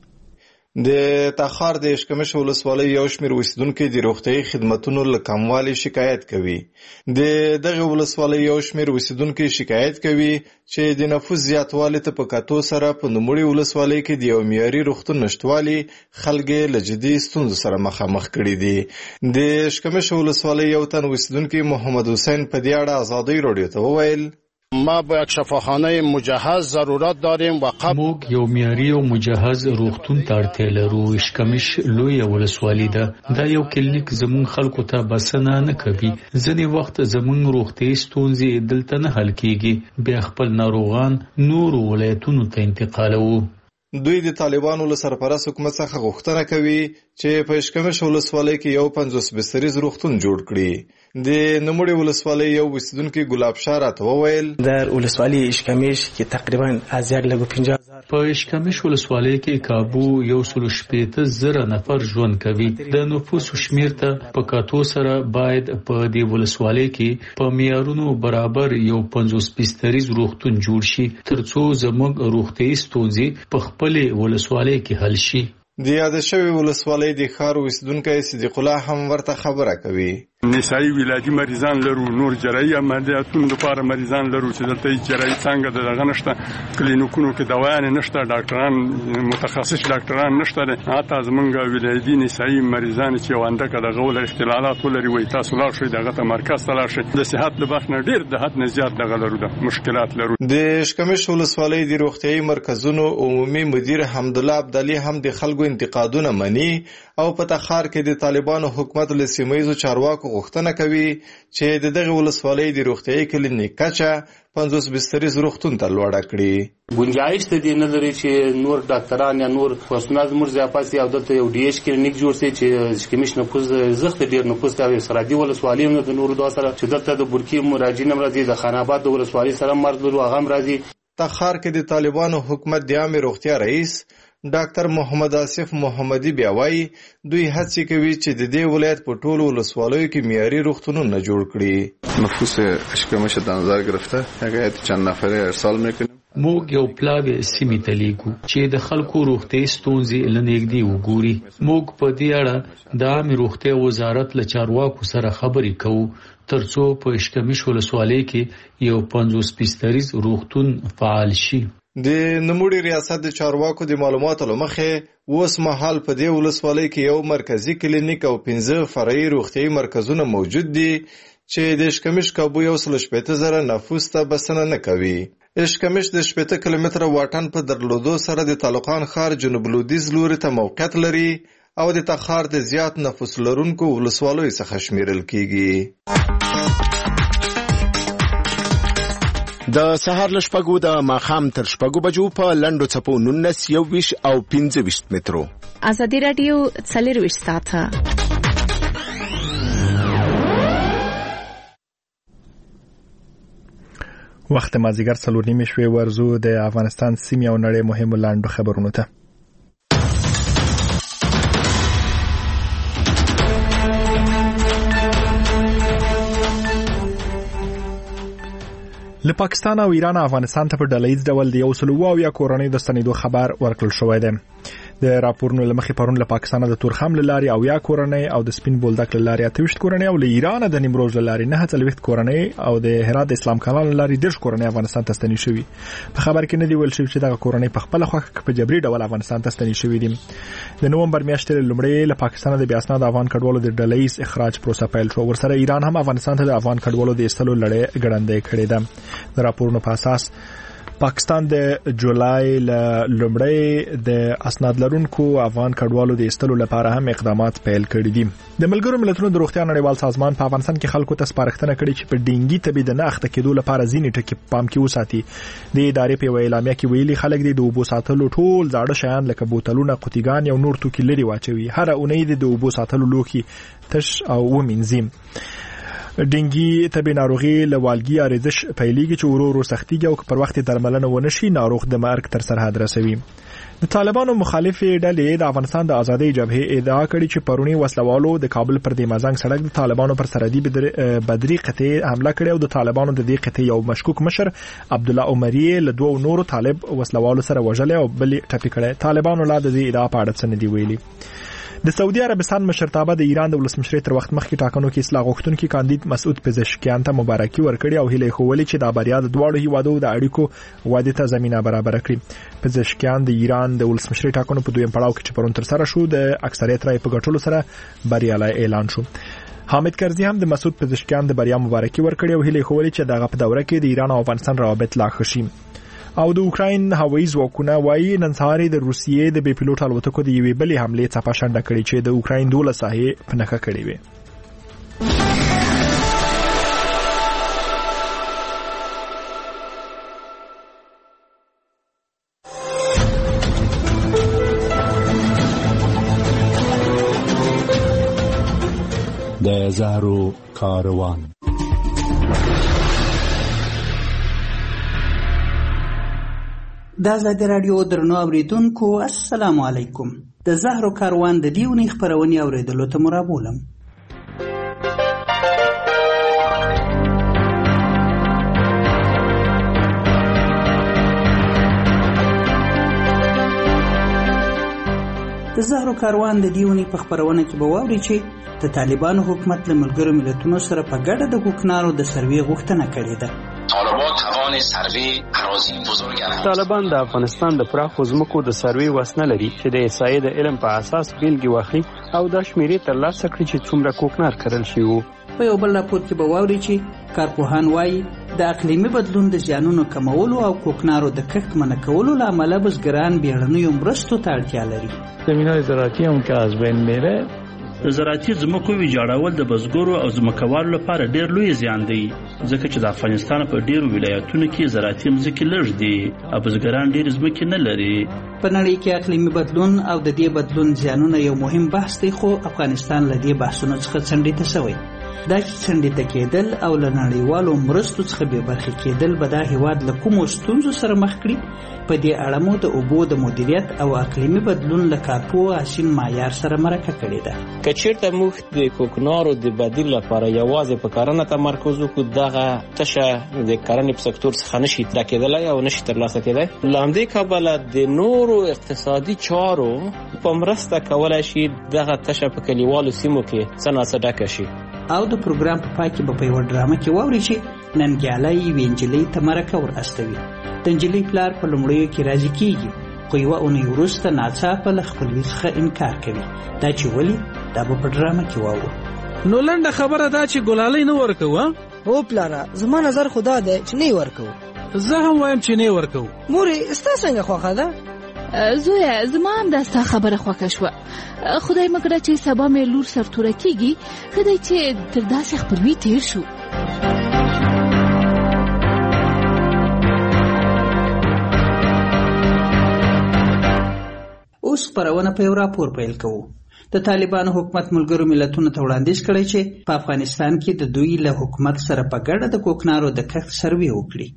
د تخار د اشکمش ولسوالۍ یو شمېر اوسیدونکو د روغتيایي خدماتو له کموالي شکایت کوي. د دغه ولسوالۍ یو شمېر اوسیدونکو شکایت کوي چې د نفوس زیاتوالی ته په کتو سره په نوموړي ولسوالۍ کې د یو معیاري روغتون نشټوالي خلک له جدي ستونزو سره مخامخ کړي دي. د اشکمش ولسوالۍ یو تن اوسیدونکو محمد حسین په دې اړه ازادۍ رادیو ته وویل: ما با یک شفاخانه مجهز ضرورت داریم و قبل موږ یو معیاري او مجهز روغتون ته اړتیا لرو. اشکمش لوی ولسوالۍ ده، دا یو کلینیک زمون خلکو ته بسنه نه کوي. ځینې وخت زمون روغتي ستونزې دلته نه حل کیږي، بیا خپل ناروغان نور ولایتونو ته انتقالوو. دوی د طالبانو له سرپرست حکومت څخه غوښتنه کوي چې په اشکمش ولسوالۍ کې یو پنځوس بستریز روغتون جوړ کړي. د نوموړي ولسوالۍ یو اوسیدونکي ګلاب شاه راته وویل: در ولسوالۍ اشکمش کې تقریبا از یک لګو پنځه په اشکمش ولسوالۍ کې کابو یو سل شپېته زره نفر ژوند کوي. د نفوس شمیر ته په کاتو سره باید په دې ولسوالۍ کې په معیارونو برابر یو پنځوس بستریز روغتون جوړ شي ترڅو زموږ روغتي ستونزې په خپل ولسوالۍ کې حل شي. د یاد شوی ولسوالۍ د ښار اوسیدونکی صدیق الله هم ورته خبره کوي: نسایي ولادي مریضان لرو، نور جراحي عملیاتونو لپاره مریضان لرو چې دلته جراحي څنګه دغه نشته، کلینیکونو کې دوايان نشته، ډاکټران متخصص ډاکټران نشته. حتی زمونږ ولادي نسایي مریضان چې وانده کده غول اختلالات ولري وي تاسو لا شوي دغه ته مرکز ته لاړ شئ. د صحت د بخښ نه ډیر د حد نه زیات دغه لرو د مشکلات لرو. د اشکمش ولسوالۍ د روغتيایي مرکزونو عمومي مدیر حمدالله عبدالي هم د خلکو انتقادونه مني او په تخار کې د طالبانو حکومت له سیمایي چارواکو غوښتنه کوي چې دغه ولسوالۍ د روغتيایي کلینیک کچه پنځوس بستریز روغتون ته لوړه کړي. گنجائش ته دی نه لري چې نور ډاکټران یا نور پرسونل زموږ ځاپاسي او دلته یو ډي ایچ کلینیک جوړ شي چې اشکمش نفوس زخت ډیر نفوس ته سرادي ولسوالۍ نه د نور دوه سره چې دلته د برکی مراجعین مرضی د خان آباد د ولسوالۍ سره مرز لرو هغه مرضی. تخار کې د طالبانو حکومت د عامه روغتیا رئیس ډاکټر محمد آصف محمدي بیا وایي دوی هڅه کوي چې د دې ولایت په ټولو ولسوالیو کې معیاري روغتونونه جوړ کړي. نفوس اشکمش در نظر گرفته هغه چند نفره ارسال میکنیم. موږ یو پلاوی سیمې ته لیږو چې د خلکو روغتي ستونزې لنیږدي وګوري. موږ په دې اړه د عامه روغتیا وزارت له چارواکو سره خبرې کوو ترڅو په اشکمش ولسوالۍ کې یو پنځوس بستریز روغتون فعال شي. د نوموړي ریاست د چارواکو د معلوماتو لمخې اوس مهال په دې ولسوالۍ کې یو مرکزی کلینیک او پنځه فرعي روغتيایي مرکزونه موجود دي چې د اشکمش کابو یو سل شپېته زره نفوس ته بسنه نه کوي. اشکمش د شپېته کیلومتره واټن په درلودو سره د طالقان ښار جنوب لویدیځ لوري ته موقعیت لري او د تخار د زیات نفوس لرونکو ولسوالیو څخه شمیرل کیږي. د سهار له شپږو د ماښام تر شپږو بجو په لنډو څپو نولس یوویشت او پنځه ویشت مترو. ازادي راډیو څلرویشت ساعته وخت مازیګر څلور نیمې شوې ورزو د افغانستان سیمې او نړۍ مهمو لاندو خبرونو ته. له پاکستان او ایران افغانستان ته په ډلهییز ډول د یو سل او یا کورنۍ د ستنېدو خبر ورکړل شوی دی. د راپورونو لمخې پرون له پاکستان د تورخم لاري او یا کورنۍ او د سپین بولدک لاري اتويشت کورنۍ او له ایران د نیمروز لاري نه څلويخت کورنۍ او د هرات اسلام کمال لاري د کورنۍ افغانستان ته ستنې شوی. په خبر کې نه دی ویل شوی چې د کورنۍ په خپل خوښه په جبري ډول افغانستان ته ستنې شوی دي. د نومبر میاشتې لومړی له پاکستان د بیاسنا د افغان کډوالو د ډلهییز اخراج پروسه پیل شو. ورسره ایران هم افغانستان ته د افغان کډوالو د استلو لړۍ ګړندې کړې ده. د راپورونو په اساس پاکستان د جولای لومړی د اسناد لرونکو افغان کډوالو د استلو لپاره هم اقدامات پیل کړي دي. د ملګرو ملتونو د روغتیا نړیوال سازمان په افغانستان کې خلکو ته سپارښتنه کړې چې په ډینګي تبې د نه اخته کېدو لپاره ځینې ټکي پام کې وساتي. د ادارې په اعلامیه کې ویلي خلک د اوبو ساتلو ټول زاړه شیان لکه بوتلونه، قوطیګان او نور توکي لري واچوي. هر اونۍ د اوبو ساتلو لوښي تش او ومنځي. ډینګي تبې ناروغي لوالګي اریزش پیلېږي چې ورو ورو سختيږي او پر وخت درملنه ونشي ناروغ د مرګ تر سرحد رسوي. د طالبانو مخالفي ډلې د افغانستان د ازادۍ جبهې ادعا کړې چې پرونی وسلوالو د کابل پر د مازنګ سړک د طالبانو پر سرحدي بدري قطعه حمله کړې او د طالبانو د دې قطعه یو مشکوک مشر عبد الله عمری له دوه نورو طالب وسلوالو سره وژل او بل ټپي کړي. طالبانو لا د دې ادعا په اړه څه نه دی ویلي. د سعودي عربستان مشرتابه د ایران د ولسمشر تر وخت مخکې ټاکنو کې اصلاح غوښتونکي کاندید مسعود پزشکیان ته مبارکي ورکړي او هیله خولي چې د بریا د دواړو هیوادو د اړیکو وادي ته زمينه برابر کړي. پزشکیان د ایران د ولسمشر ټاکنو په دویم پړاو کې چې پرون تر سره شو د اکثریت رای په ګټلو سره بریالي اعلان شو. حامد کرزي هم د مسعود پزشکیان د بریا مبارکي ورکړي او هیله خولي چې دغه په دوره کې د ایران او افغانستان روابط لا ښه شي. او د اوکراین هوایي ځواکونه وايي نن سهار د روسیې د بې پیلوټ الوتکو د یوې بلې حملې څخه شنډه کړې چې د اوکراین دولس ساحې په نښه کړې وې. د زهرو کاروان. د آزادۍ راډیو درنو اوریدونکو السلام علیکم. د زهرو کاروان د دیونی خبرونې اوریدلو ته مرابولم. د زهرو کاروان د دیونی په خبرونه کې به واوري چې د طالبانو حکومت له ملګرو ملتونو سره په ګډه د کوکنارو د سروې غوښتنه کړې ده. طالبان توان سروې اراضي بزرګ نه. طالبان د افغانستان د پراخو ځمکو د سروې وسنه لري چې د احصایې د علم په اساس بیلګې واخلي او دا شمیرې ترلاسه کړي چې څومره کوکنار کرل شوي وو. په یو بل راپور کې به واوري چې کارپوهان وایي د اقلیمي بدلون د زیانونو کمولو او کوکنارو د کښت منع کولو له امله بزګران بیړنیو مرستو ته اړتیا لري. زمینای زراعتي هم که از بین میره. د زراعتي ځمکو ویجاړول د بزګرو او ځمکوالو لپاره ډېر لوی زیان دی ځکه چې د افغانستان په ډېرو ولایتونو کې زراعتي ځمکې لږ دي او بزګران ډېر ځمکې نه لري. په نړۍ کې اقلیمي بدلون او د دې بدلون زیانونه یو مهم بحث دی خو افغانستان له دې بحثونو څخه څنډې ته شوی. دا چې څنډې ته کېدل او له نړیوالو مرستو څخه بې برخې کېدل به دا هیواد له کومو ستونزو سره مخ کړي. په دې اړه مو د اوبو د مدیریت او اقلیمي بدلون له کارپوه حسین معیار سره مرکه کړې ده. که چېرته موږ د کوکنارو د بدیل لپاره یوازې په کرنه تمرکز وکړو دغه تشه د کرنې په سکتور څخه نشي راکېدلی او نشي ترلاسه کېدی. له همدې کبله د نورو اقتصادي چارو په مرسته کولی شي دغه تشه په کلیوالو سیمو کې څه ناڅه ډکه شي. او د پروګرام په پای کې به په یوه ډرامه کې واوري چې ننګیالی یوې نجلۍ ته مرکه ور استوي. د نجلۍ پلار په لومړیو کې راضي کېږي خو یوه اونۍ وروسته ناڅاپه له خپلوي څخه انکار کوي. دا چې ولې دا به په ډرامه کې واورو. نو لنډه خبره دا چې ګلالۍ نه ورکوو. هو پلاره زما نظر خو دا دی چې نه یې ورکوو. زه هم وایم چې نه یې ورکوو. مورې ستا څنګه خوښه ده؟ زویا زما هم دا ستا خبره خوښه شوه. خدای مکړه چې سبا مې لور سرتوره کېږي خدای چې تر داسې خپلوي تیر شو. اوس خبرونه په یو راپور پیل کوو. د طالبانو حکومت ملګرو ملتونو ته وړاندیز کړی چې په افغانستان کې د دوی له حکومت سره په ګډه د کوکنارو د کښت سروې وکړي.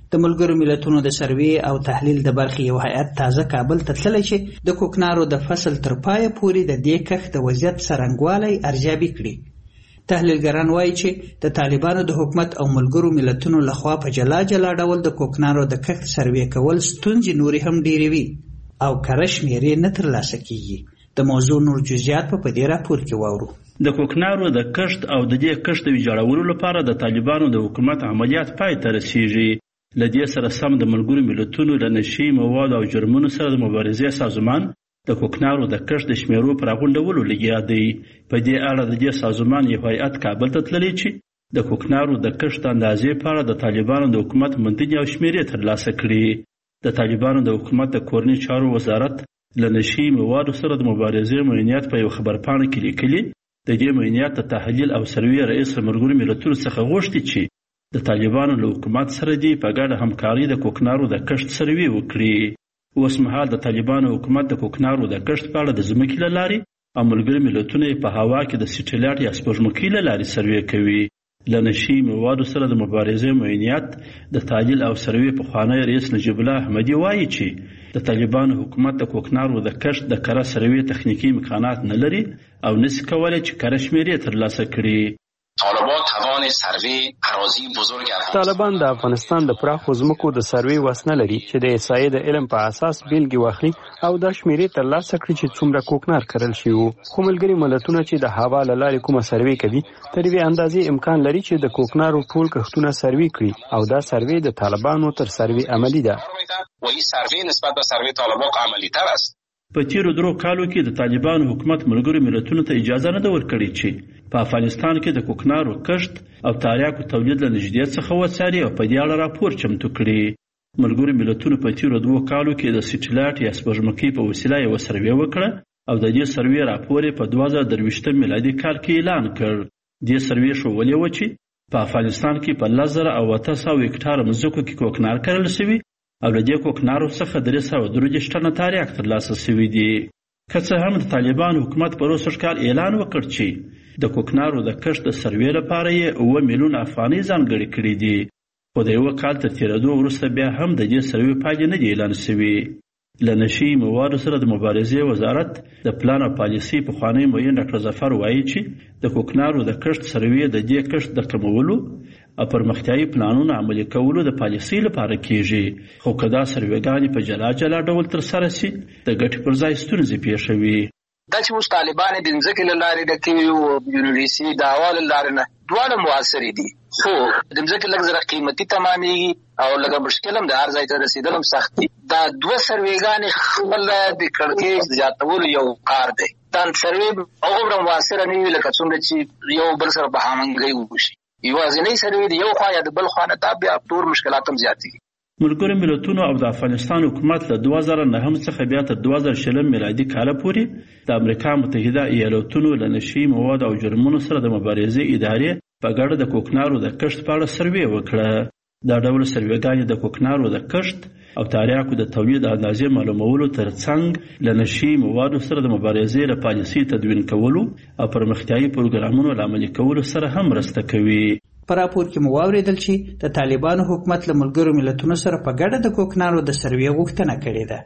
د ملګرو ملتونو د سروې او تحلیل د برخې یو هیئت تازه کابل ته تللی چې د کوکنارو د فصل تر پایه پورې د دې کښت د وضعیت څرنګوالی ارزیابي کړي. تحلیلګران وایي چې د طالبانو د حکومت او ملګرو ملتونو لخوا په جلا جلا ډول د کوکنارو د کښت سروې کول ستونزې نورې هم ډېرې وي او کره شمېرې نه ترلاسه کیږي. د موضوع نور جزئیات په دې راپور کې واورو. د کوکنارو د کښت او د دې کښت د ویجاړولو لپاره د طالبانو د حکومت عملیات پای ته رسیږي. له دې سره سم د ملګرو ملتونو له نشي موادو او جرمونو سره د مبارزې سازمان د کوکنارو د کښت د شمیرو پر غونډولو لګیا دی. په دې اړه د دې سازمان یو هیئت کابل ته تللی چې د کوکنارو د کښت اندازې په اړه د طالبانو د حکومت موندنې او شمیرې ترلاسه کړي. د طالبانو د حکومت د کورني چارو وزارت له نشي موادو سره د مبارزې معینات په یو خبرپاڼه کې لیکلي. د دې معینات د تحلیل او سروې رئیس ملګرو ملتونو څخه غوښتي چې د طالبانو له حکومت سره دی په ګډه همکاري د کوکنارو د کښت سروې وکړي. اوس مهال د طالبانو حکومت د کوکنارو د کښت په اړه د ځمکې له لارې او ملګري ملتونه په هوا کې د سټیلایټ یا سپوږمکۍ له لارې سروې کوي. له نشي موادو سره د مبارزې معینات د تحلیل او سروې پخوانی رئیس نجیب الله احمدي وایي چې د طالبانو حکومت د کوکنارو د کښت د کره سروې تخنیکي امکانات نه لري او نشي کولی چې کره شمیرې ترلاسه کړي. طالبان توان سروې اراضی بزرگ طالبان د افغانستان د پراخو ځمکو د سروې وس نه لري چې د احصایې د علم په اساس بیلګې واخلي او دا شمیرې ترلاسه کړي چې څومره کوکنار کرل شوي وو. خو ملګري ملتونه چې د هوا له لارې کومه سروې کوي تر یوې اندازې امکان لري چې د کوکنارو ټول کښتونه سروې کړي او دا سروې د طالبانو تر سروې عملي ده. و این سروې نسبت به سروې طالبان عملي تر است. په تیرو درو کالو کې د طالبانو حکومت ملګرو ملتونو ته اجازه نه ده ورکړې چې په افغانستان کې د کوکنارو کښت او تاریاکو تولید له نږدې څخه وڅاري او په دې اړه راپور چمتو کړي. ملګرو ملتونو په تیرو دوو کالو کې د سټیلایټ یا سپوږمکۍ په وسیله یوه سروې وکړه او د دې سروې راپور یې په دوه زره درویشتم میلادي کال کې اعلان کړ. دې سروې ښودلې وه چې په افغانستان کې په لس زره او اته سوه هکټاره مځکو کې کوکنار کرل شوي او له دې کوکنارو څخه درې سوه درې دېرش ټنه تاریاک ترلاسه شوي دي. که څه هم د طالبانو حکومت په روسر کال اعلان وکړ چې د کوکنارو د کښت د سروې لپاره یې اوه میلیونه افغانۍ ځانګړې کړي دي، خو د یوه کال تر تېرېدو وروسته بیا هم د دې سروې پایلې نه دي اعلان شوي. له نشي موادو سره د مبارزې وزارت د پلان او پالیسۍ پخوانی معین ډاکټر ظفر وایي چې د کوکنارو د کښت سروې د دې کښت د کمولو او پرمختیایي پلانونو عملي کولو د پالیسۍ لپاره کیږي، خو که دا سروېګانې په جلا جلا ډول ترسره شي د ګټې پر ځای ستونزې پیښوي. دا چې اوس طالبان د ځمکې له لارې د کوي او یونیورسټي د هوا له لارې نه دواړه موثرې دي، خو د ځمکې لږ زره قیمتي تمامېږي او لږه مشکل هم د هر ځای ته رسېدل هم سخت دي. دا دوه سروېګانې خپله د کړکېچ زیاتولو یو کار دی. دا سروې هغومره موثره نه وي لکه څومره چې یو بل سره په هماهنګۍ وشي. یوازینۍ سروې د یو خوا یا د بل خوا نه دا بیا ټول مشکلات هم زیاتېږي. ملګرو ملتونو او د افغانستان حکومت له دوه زره نهم څخه بیا تر دوه زره شلم میلادي کاله پورې د امریکا متحده ایالتونو له نشي موادو او جرمونو سره د مبارزې ادارې په ګډه د کوکنارو د کښت په اړه سروې وکړه. دا ډول سروېګانې د کوکنارو د کښت او تاریاکو د تولید اندازې معلومولو ترڅنګ له نشي موادو سره د مبارزې له پالیسۍ تدوین کولو او پرمختیایي پروګرامونو له عملي کولو سره هم مرسته کوي. په راپور کې مو واورېدل چې د طالبانو حکومت له ملګرو ملتونو سره په ګډه د کوکنارو د سروې غوښتنه کړې ده.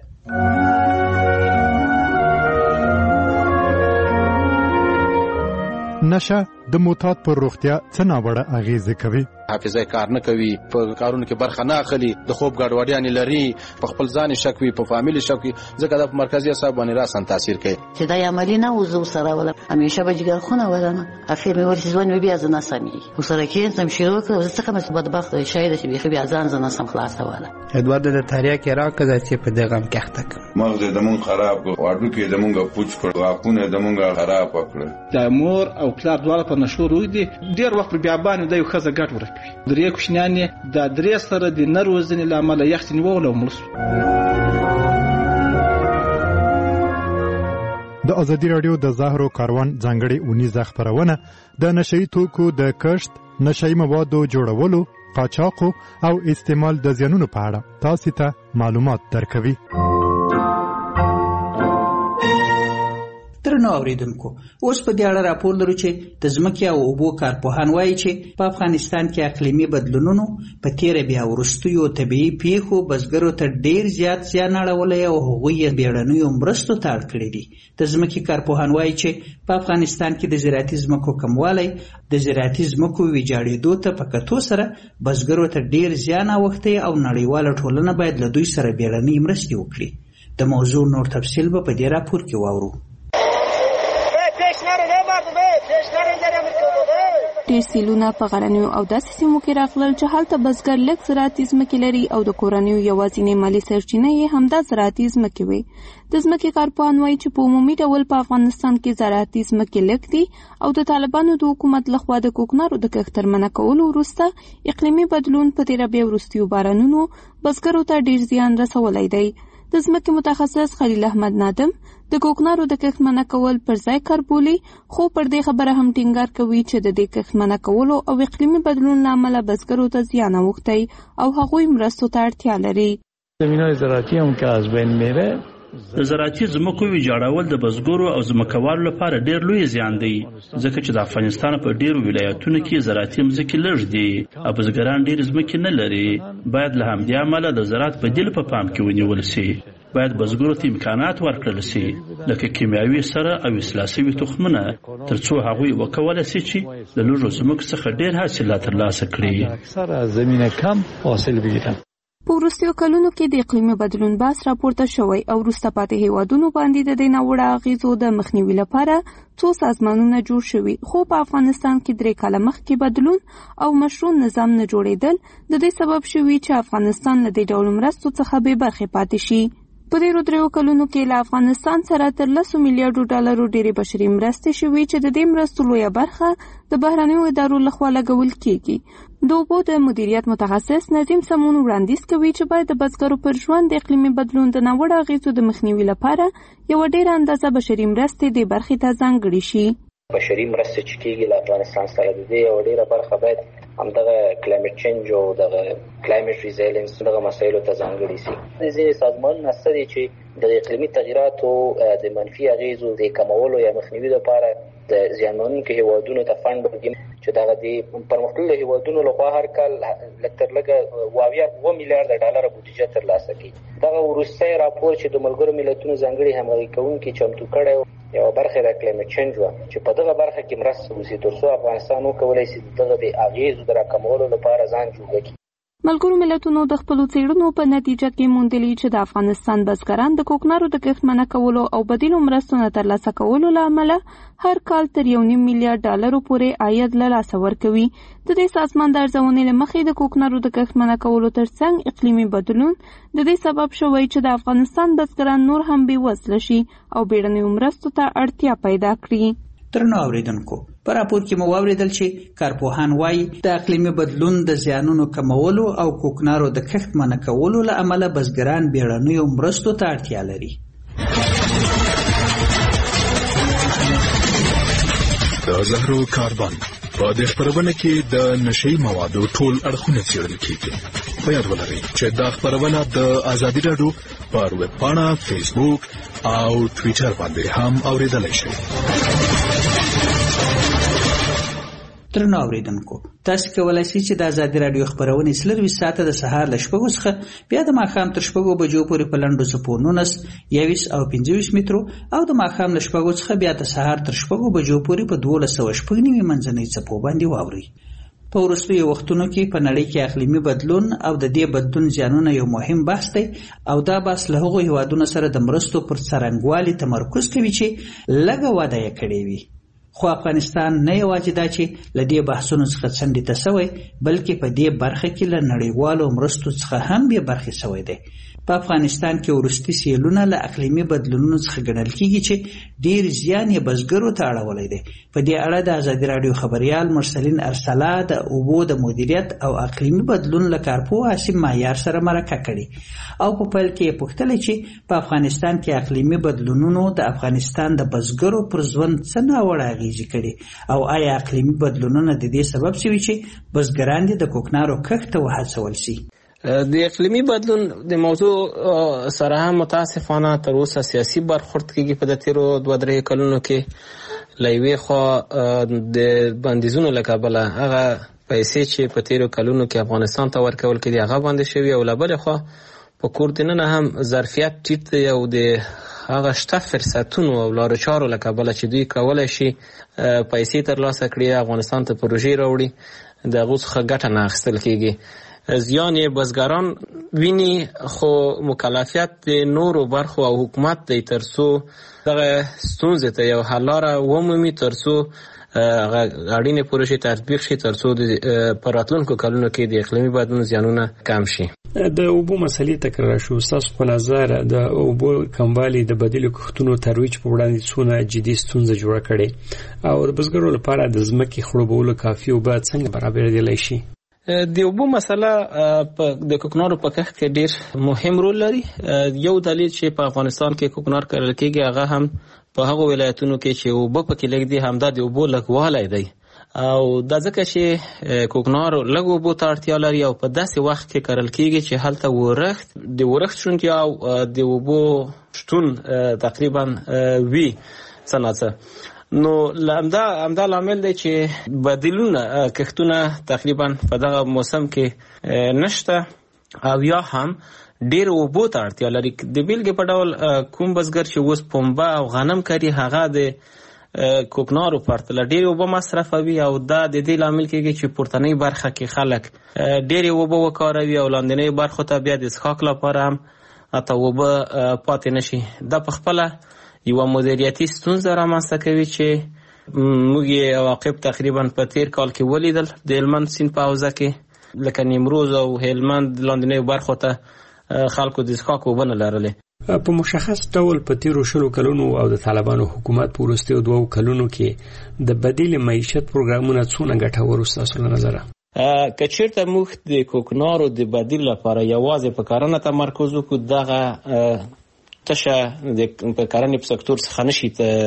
نشه د معتاد پر روغتیا څه ناوړه اغیزه کوي؟ حافظه کار نه کوي، په کارونو کې برخه نه اخلي، د خوب ګډوډیانې لري، په خپل ځان شک وي، په فامیل شک وي، ځکه د مرکزي اعصاب باندې راسن تاثیر کوي. چې دا عملی نه وزو سره ولا همیشه به جګر خونه ولنه اخر مې ورسې ځوان بیا ځنه سمي وسره کې تم شروع کړ ځکه مې بدبخت شاید چې بیا ځان ځنه سم خلاصه ولا ادوارد د تاریخ راکړه چې په دغه هم کېخته مغز د مون خراب کړ، واډو کې د مونږه پوچ کړ، واپونه د مونږه خراب کړ. د مور او پلار دواړه په نشو روي دي، ډیر وخت بیا باندې د یو خزه ګټ ورکوي. درې کوشنیانې د درې سره د نروزنې لامل یخت نیول او ملس. د ازادي رادیو د زهرو کاروان ځانګړي اونیزه خبرونه د نشئی توکو د کښت، نشئی موادو جوړولو، قاچاق او استعمال د زیانونو په اړه تاسو ته معلومات درکوي. درنو درنو اوریدونکو اوس په دې اړه راپور لرو چې د ځمکې او اوبو کارپوهان وایي چې په افغانستان کې اقلیمي بدلونونو په تیره بیا وروستیو طبیعي پیښو بزګرو ته ډیر زیات زیان اړولی او هغوی یې بیړنیو مرستو ته اړ کړي دي. د ځمکې کارپوهان وایي چې په افغانستان کې د زراعتي ځمکو کموالی د زراعتي ځمکو ویجاړېدو ته په کتو سره بزګرو ته ډیر زیان اوښتی او نړیواله ټولنه باید له دوی سره بیړنۍ مرستې وکړي. د موضوع نور تفصیل به په دې راپور کې واورو. ډېر سیلونه په غرنیو او داسې سیمو کې راغلل چې هلته بزګر لږ زراعتي ځمکې لري او د کورنیو یوازینۍ مالي سرچینه یې همدا زراعتي ځمکې وي. د ځمکې کارپوهان وایي چې په عمومي ډول په افغانستان کې زراعتي ځمکې لږ دي او د طالبانو د حکومت لخوا د کوکنارو د کښت تر منع کولو وروسته اقلیمي بدلون په تیره بیا وروستیو بارانونو بزګرو ته ډېر زیان رسولی دی. د ځمکې متخصص خلیل احمد نادم د کوکنارو د کښت منع کول پر ځای کار بولي، خو پر دې خبره هم ټینګار کوي چې د دې کښت منع کولو او اقلیمي بدلون له امله بزګرو ته زیان اوښتی او هغوی مرستو ته اړتیا لري. زمینای زراعتی هم که از بین میره، د زراعتي ځمکو ویجاړول د بزګرو او ځمکوالو لپاره ډیر لوی زیان دی، ځکه چې د افغانستان په ډیرو ولایتونو کې زراعتي ځمکې لږ دي او بزګران ډیر ځمکې نه لري. باید له همدې امله د زراعت بدیل په پام کې ونیول شي. باید بزګرو ته امکانات ورکړل شي، لکه کیمیاوي سره او اصلاح شوي تخمونه، ترڅو هغوی وکولی شي چې د لږو ځمکو څخه ډیر حاصلات ترلاسه کړي. اکثره زمینه کم حاصل بگیرن. په وروستیو کلونو کې د اقلیمي بدلون بحث راپورته شوی او وروسته پاتې هیوادونو باندې د دې ناوړه اغېزو د مخنیوي لپاره څو سازمانونه جوړ شوي، خو په افغانستان کې درې کاله مخکې بدلون او مشروع نظام نه جوړېدل د دې سبب شوي چې افغانستان له دې ډول مرستو څخه بې برخې پاتې شي. په دې دریو کلونو کې له افغانستان سره تر لسو میلیارډو ډالرو ډېرې بشري مرستې شوي چې د دې مرستو لویه برخه د بهرنیو ادارو لخوا لګول کیږي. د اوبو د مدیریت متخصص نظیم سمون وړاندیز کوي چې باید د بزګرو پر ژوند د اقلیمي بدلون د ناوړه اغېزو د مخنیوي لپاره یوه ډېره اندازه بشري مرستې دې برخې ته ځانګړې شي. بشري مرستې چې کیږي له افغانستان سره د دې یوه ډېره برخه باید همدغه کلایمټ چینج او دغه کلایمټ ریزیلینس دغه مسایلو ته ځانګړي شي. ځینې سازمانونه شته دي چې د اقلیمي تغییراتو د منفي اغېزو د کمولو یا مخنیوي لپاره د زیانمنونکو هیوادونو ته فنډ ورکوي، چې دغه د پرمختللو هیوادونو لخوا هر کال لږ تر لږه اووه اووه میلیارډه ډالره بودیجه ترلاسه کوي. دغه وروستی راپور چې د ملګرو ملتونو ځانګړي همغږي کوونکي چمتو کړی یوه برخه د کلایمټ چینج وه چې په دغه برخه کې مرسته وشي ترڅو افغانستان وکولی شي دغه د اغېزو د راکمولو لپاره ځان جوړ کړي. ملګرو ملتونو د خپلو څېړنو په نتیجه کې موندلي چې د افغانستان بزګران د کوکنارو د کښت منع کولو او بدیلو مرستو نه ترلاسه کولو له امله هر کال تر یو نیم میلیارډ ډالرو پورې عاید له لاسه ورکوي. د دې سازمان د ارزونې له مخې د کوکنارو د کښت منع کولو ترڅنګ اقلیمي بدلون د دې سبب شوی چې د افغانستان بزګران نور هم بېوزله شي او بیړنیو مرستو ته اړتیا پیدا کړي. درنو اوریدونکو، په راپور کې مو واورېدل چې کارپوهان وایي د اقلیمي بدلون د زیانونو کمولو او کوکنارو د کښت منع کولو له امله بزګران بیړنیو مرستو ته اړتیا لري. د زهرو کاربن په دې خپرونه کې د نشي موادو ټول اړخونه څېړل کیږي. په یاد ولرئ چې دا خپرونه د ازادي راډیو پر ویب پاڼه، فیسبوک او ټویټر باندې هم اوریدلای شئ. درنو اوریدونکو، تاسو کولای شئ چې د ازادي راډیو خپرونې څلرویشت ساعته د سهار له شپږو څخه بیا د ماښام تر شپږو بجو پورې په لنډو څپو نولس، یوویشت او پنځه ویشت مترو او د ماښام له شپږو څخه بیا د سهار تر شپږو بجو پورې په دولس سوه شپږ نوي منځنۍ څپو باندې واورئ. په وروستیو وختونو کې په نړۍ کې اقلیمي بدلون او د دې بدلون زیانونه یو مهم بحث دی او دا بحث له هغو هیوادونو سره د مرستو پر څرنګوالي تمرکز کوي چې لږه وده یې کړې وي. خو افغانستان نه یوازې دا چې له دې بحثونو څخه څنډې ته سوی، بلکې په دې برخه کې له نړیوالو مرستو څخه هم بې برخې سوی دی. په افغانستان کې وروستي سیلونه له اقلیمي بدلونونو څخه ګڼل کېږي چې ډېر زیان یې بزګرو ته اړولی دی. په دې اړه د ازادي راډیو خبریال مرسلین ارسلا د اوبو د مدیریت او اقلیمي بدلون له کارپوه عاصم معیار سره مرکه کړې او په پیل کې یې پوښتلې چې په افغانستان کې اقلیمي بدلونونو د افغانستان د بزګرو پر ژوند څه ناوړه اغېزې کړي او آیا اقلیمي بدلونونه د دې سبب شوي چې بزګران دې د کوکنارو کښت ته وهڅول شي. د اقلیمي بدلون د موضوع سره هم متاسفانه تر اوسه سیاسي برخورد کېږي په د تیرو دوه درې کلونو کې. له یوې خوا د بندیزونو له کبله هغه پیسې چې په تیرو کلونو کې افغانستان ته ورکول کېدي هغه بندې شوي، او له بلې خوا په کور دننه هم ظرفیت ټیټ دی او د هغه شته فرصتونو او لارو چارو له کبله چې دوی کولی شي پیسې ترلاسه کړي، افغانستان ته پروژې راوړي، د هغو څخه ګټه نه اخیستل کېږي. زیان یې بزګران ویني، خو مکلفیت د نورو برخو او حکومت دی تر څو دغه ستونزې ته یو حل لاره ومومي، تر څو اړینې پروژې تطبیق شي، تر څو په راتلونکو کلونو کې د اقلیمي بدلون زیانونه کم شي. د اوبو مسلې تکرار شو. ستاسو په نظر د اوبو کموالی د بدیلو کښتونو ترویج په وړاندې څونه جدي ستونزه جوړه کړې او د بزګرو لپاره د ځمکې خړوبولو کافي اوبه څنګه برابرېدلی شي؟ د اوبو مسله د کوکنارو په کښت کې ډیر مهم رول لري. یو دلیل چې په افغانستان کې کوکنار کرل کېږي هغه هم په هغو ولایتونو کې چې اوبه پکې لږ دي همدا د اوبو لږوالی دی، او دا ځکه چې کوکنار لږ اوبو ته اړتیا لري او په داسې وخت کې کرل کېږي چې هلته ورښت د ورښت شونتیا او د اوبو شتون تقریبا وي څه نه څه. نو همدا همدا لامل دی چې بدیلونه کښتونه تقریبا په دغه موسم کې نشته او یا هم ډیر اوبو ته اړتیا لري. د بیلګې په ډول کوم بزګر چې اوس پنبه او غنم کري هغه د کوکنارو پرتله ډیر اوبه مصرفوي او دا د دې لامل کېږي چې پورتنۍ برخه کې خلک ډیر اوبه وکاروي او لاندنۍ برخو ته بیا د څښاک لپاره هم حتی اوبه پاتې نشي. دا په خپله یوه مدیریتي ستونزه رامنځته کوي چې موږ یې عواقب تقریبا په تیر کال کې ولیدل د هلمند سیند په حوزه کې، لکه نیمروز او هلمند لاندنیو برخو ته خلکو د څښاک اوبه نه لرلې. په مشخص ډول په تیرو شلو کلونو او د طالبانو حکومت په وروستیو دوو کلونو کې د بدیل معیشت پروګرامونه څونه ګټور ستاسو له نظره؟ که چېرته موږ د کوکنارو د بدیل لپاره یوازې په کرنه تمرکز وکړو، دغه تشه په کرنې په سکتور څخه نشي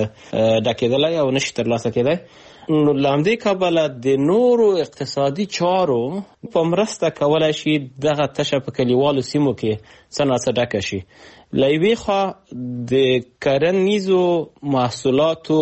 ډکېدلی او نشي ترلاسه کېدی. نو له همدې کبله د نورو اقتصادي چارو په مرسته کولی شي دغه تشه په کلیوالو سیمو کې څه نه څه ډکه شي. له یوې خوا د کرنیزو محصولاتو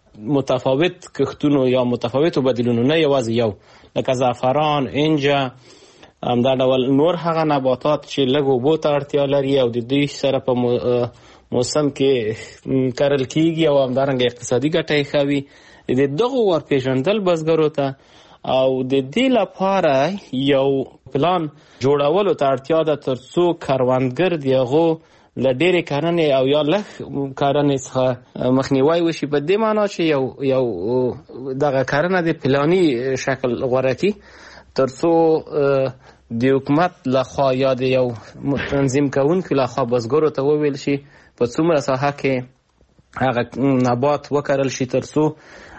متفاوت کښتونو یا متفاوتو بدیلونو، نه یوازې یو، لکه زعفران، انجه، همدا ډول نور هغه نباتات چې لږ اوبو ته اړتیا لري او د دوی سره په موسم کې کرل کېږي او همدارنګه اقتصادي ګټه یې ښه وي، د دغو ورپېژندل بزګرو ته او د دې لپاره یو پلان جوړولو ته اړتیا ده تر څو کروندګر د هغو له ډېرې کرنې او یا لږ کرنې څخه مخنیوی وشي، په دې معنا چې یو یو دغه کرنه د پلاني شکل غوره کړي تر څو د حکومت لخوا یا د یو تنظیم کوونکي لخوا بزګرو ته وویل شي په څومره ساحه کې هغه نبات وکرل شي تر څو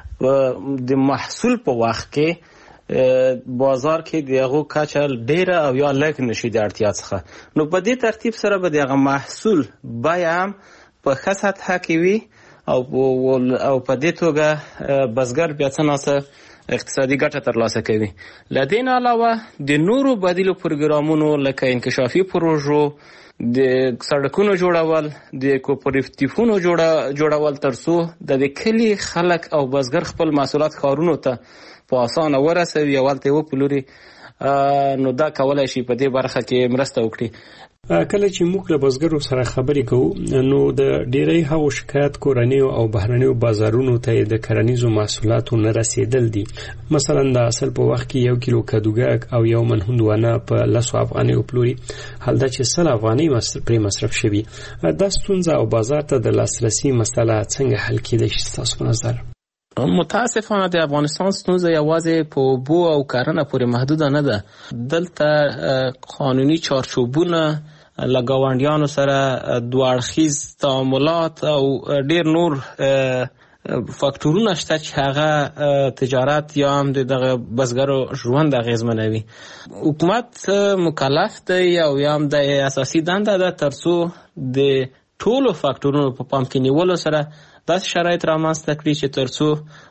د محصول په وخت کې بازار کې د هغو کچه ډیره او یا لږ نشي د اړتیا څخه. نو په دې ترتیب سره به د هغه محصول بیه هم په ښه سطحه کې وي او او په دې توګه بزګر بیا څه ناڅه اقتصادي ګټه ترلاسه کوي. له دې نه علاوه د نورو بدیلو پروګرامونو لکه انکشافي پروژو، د سړکونو جوړول، د کوپراتیفونو جوړول تر څو د کلي خلک او بزګر خپل محصولات ښارونو ته په اسانه ورسوي او هلته یې وپلوري، نو دا کولی شي په دې برخه کې مرسته وکړي. کله چې موږ له بزګرو سره خبرې کوو نو د ډیری هغو شکایت کورنیو او بهرنیو بازارونو ته د کرنیزو محصولاتو نه رسیدل دي. مثلا د اصل په وخت کې یو کیلو کدوګک او یو من هندوانه په لسو افغانیو پلوري، حال دا چې سل افغانۍ پرې مصرف شوي. دا ستونزه او بازار ته د لاسرسي مسله څنګه حل کېدای شي ستاسو په نظر؟ متاسفانه د افغانستان ستونزه یوازې په اوبو او کرنه پورې محدوده نه ده. دلته قانوني چارچوبونه له ګاونډیانو سره دوه اړخیز تعاملات او ډیر نور فاکتورونه شته چې هغه تجارت یا هم دغه بزګرو ژوند اغیزمنوي. حکومت مکلف دی او یا هم د اساسي دنده ده تر څو د ټولو فاکتورونو په پام کې نیولو سره داسې شرایط رامنځته کړي چې تر څو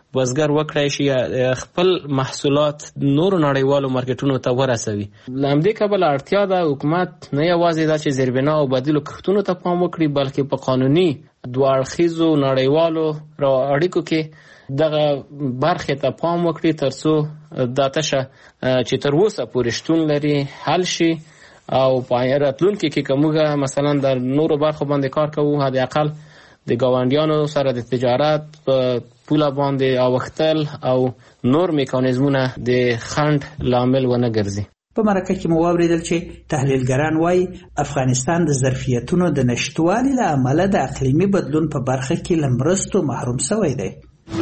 بزګر وکړای شي خپل محصولات نورو نړیوالو مارکیټونو ته ورسوي. له همدې کبله اړتیا ده حکومت نه یوازې دا چې زیربنا او بدیلو کښتونو ته پام وکړي، بلکې په قانوني دوه اړخیزو نړیوالو اړیکو کې دغه برخې ته پام وکړي ترڅو دا تشه چې تر اوسه پورې شتون لري حل شي او په راتلونکي کې که موږ مثلا در نورو برخو باندې کار کوو، حداقل د ګاونډیانو سره د تجارت په پوله باندې اوښتل او نور میکانیزمونه د خنډ لامل ونه ګرځي. په مرکه کې مو واورېدل چې تحلیلګران وایي افغانستان د ظرفیتونو د نشتوالي له امله د اقلیمي بدلون په برخه کې له مرستو محروم شوی دی.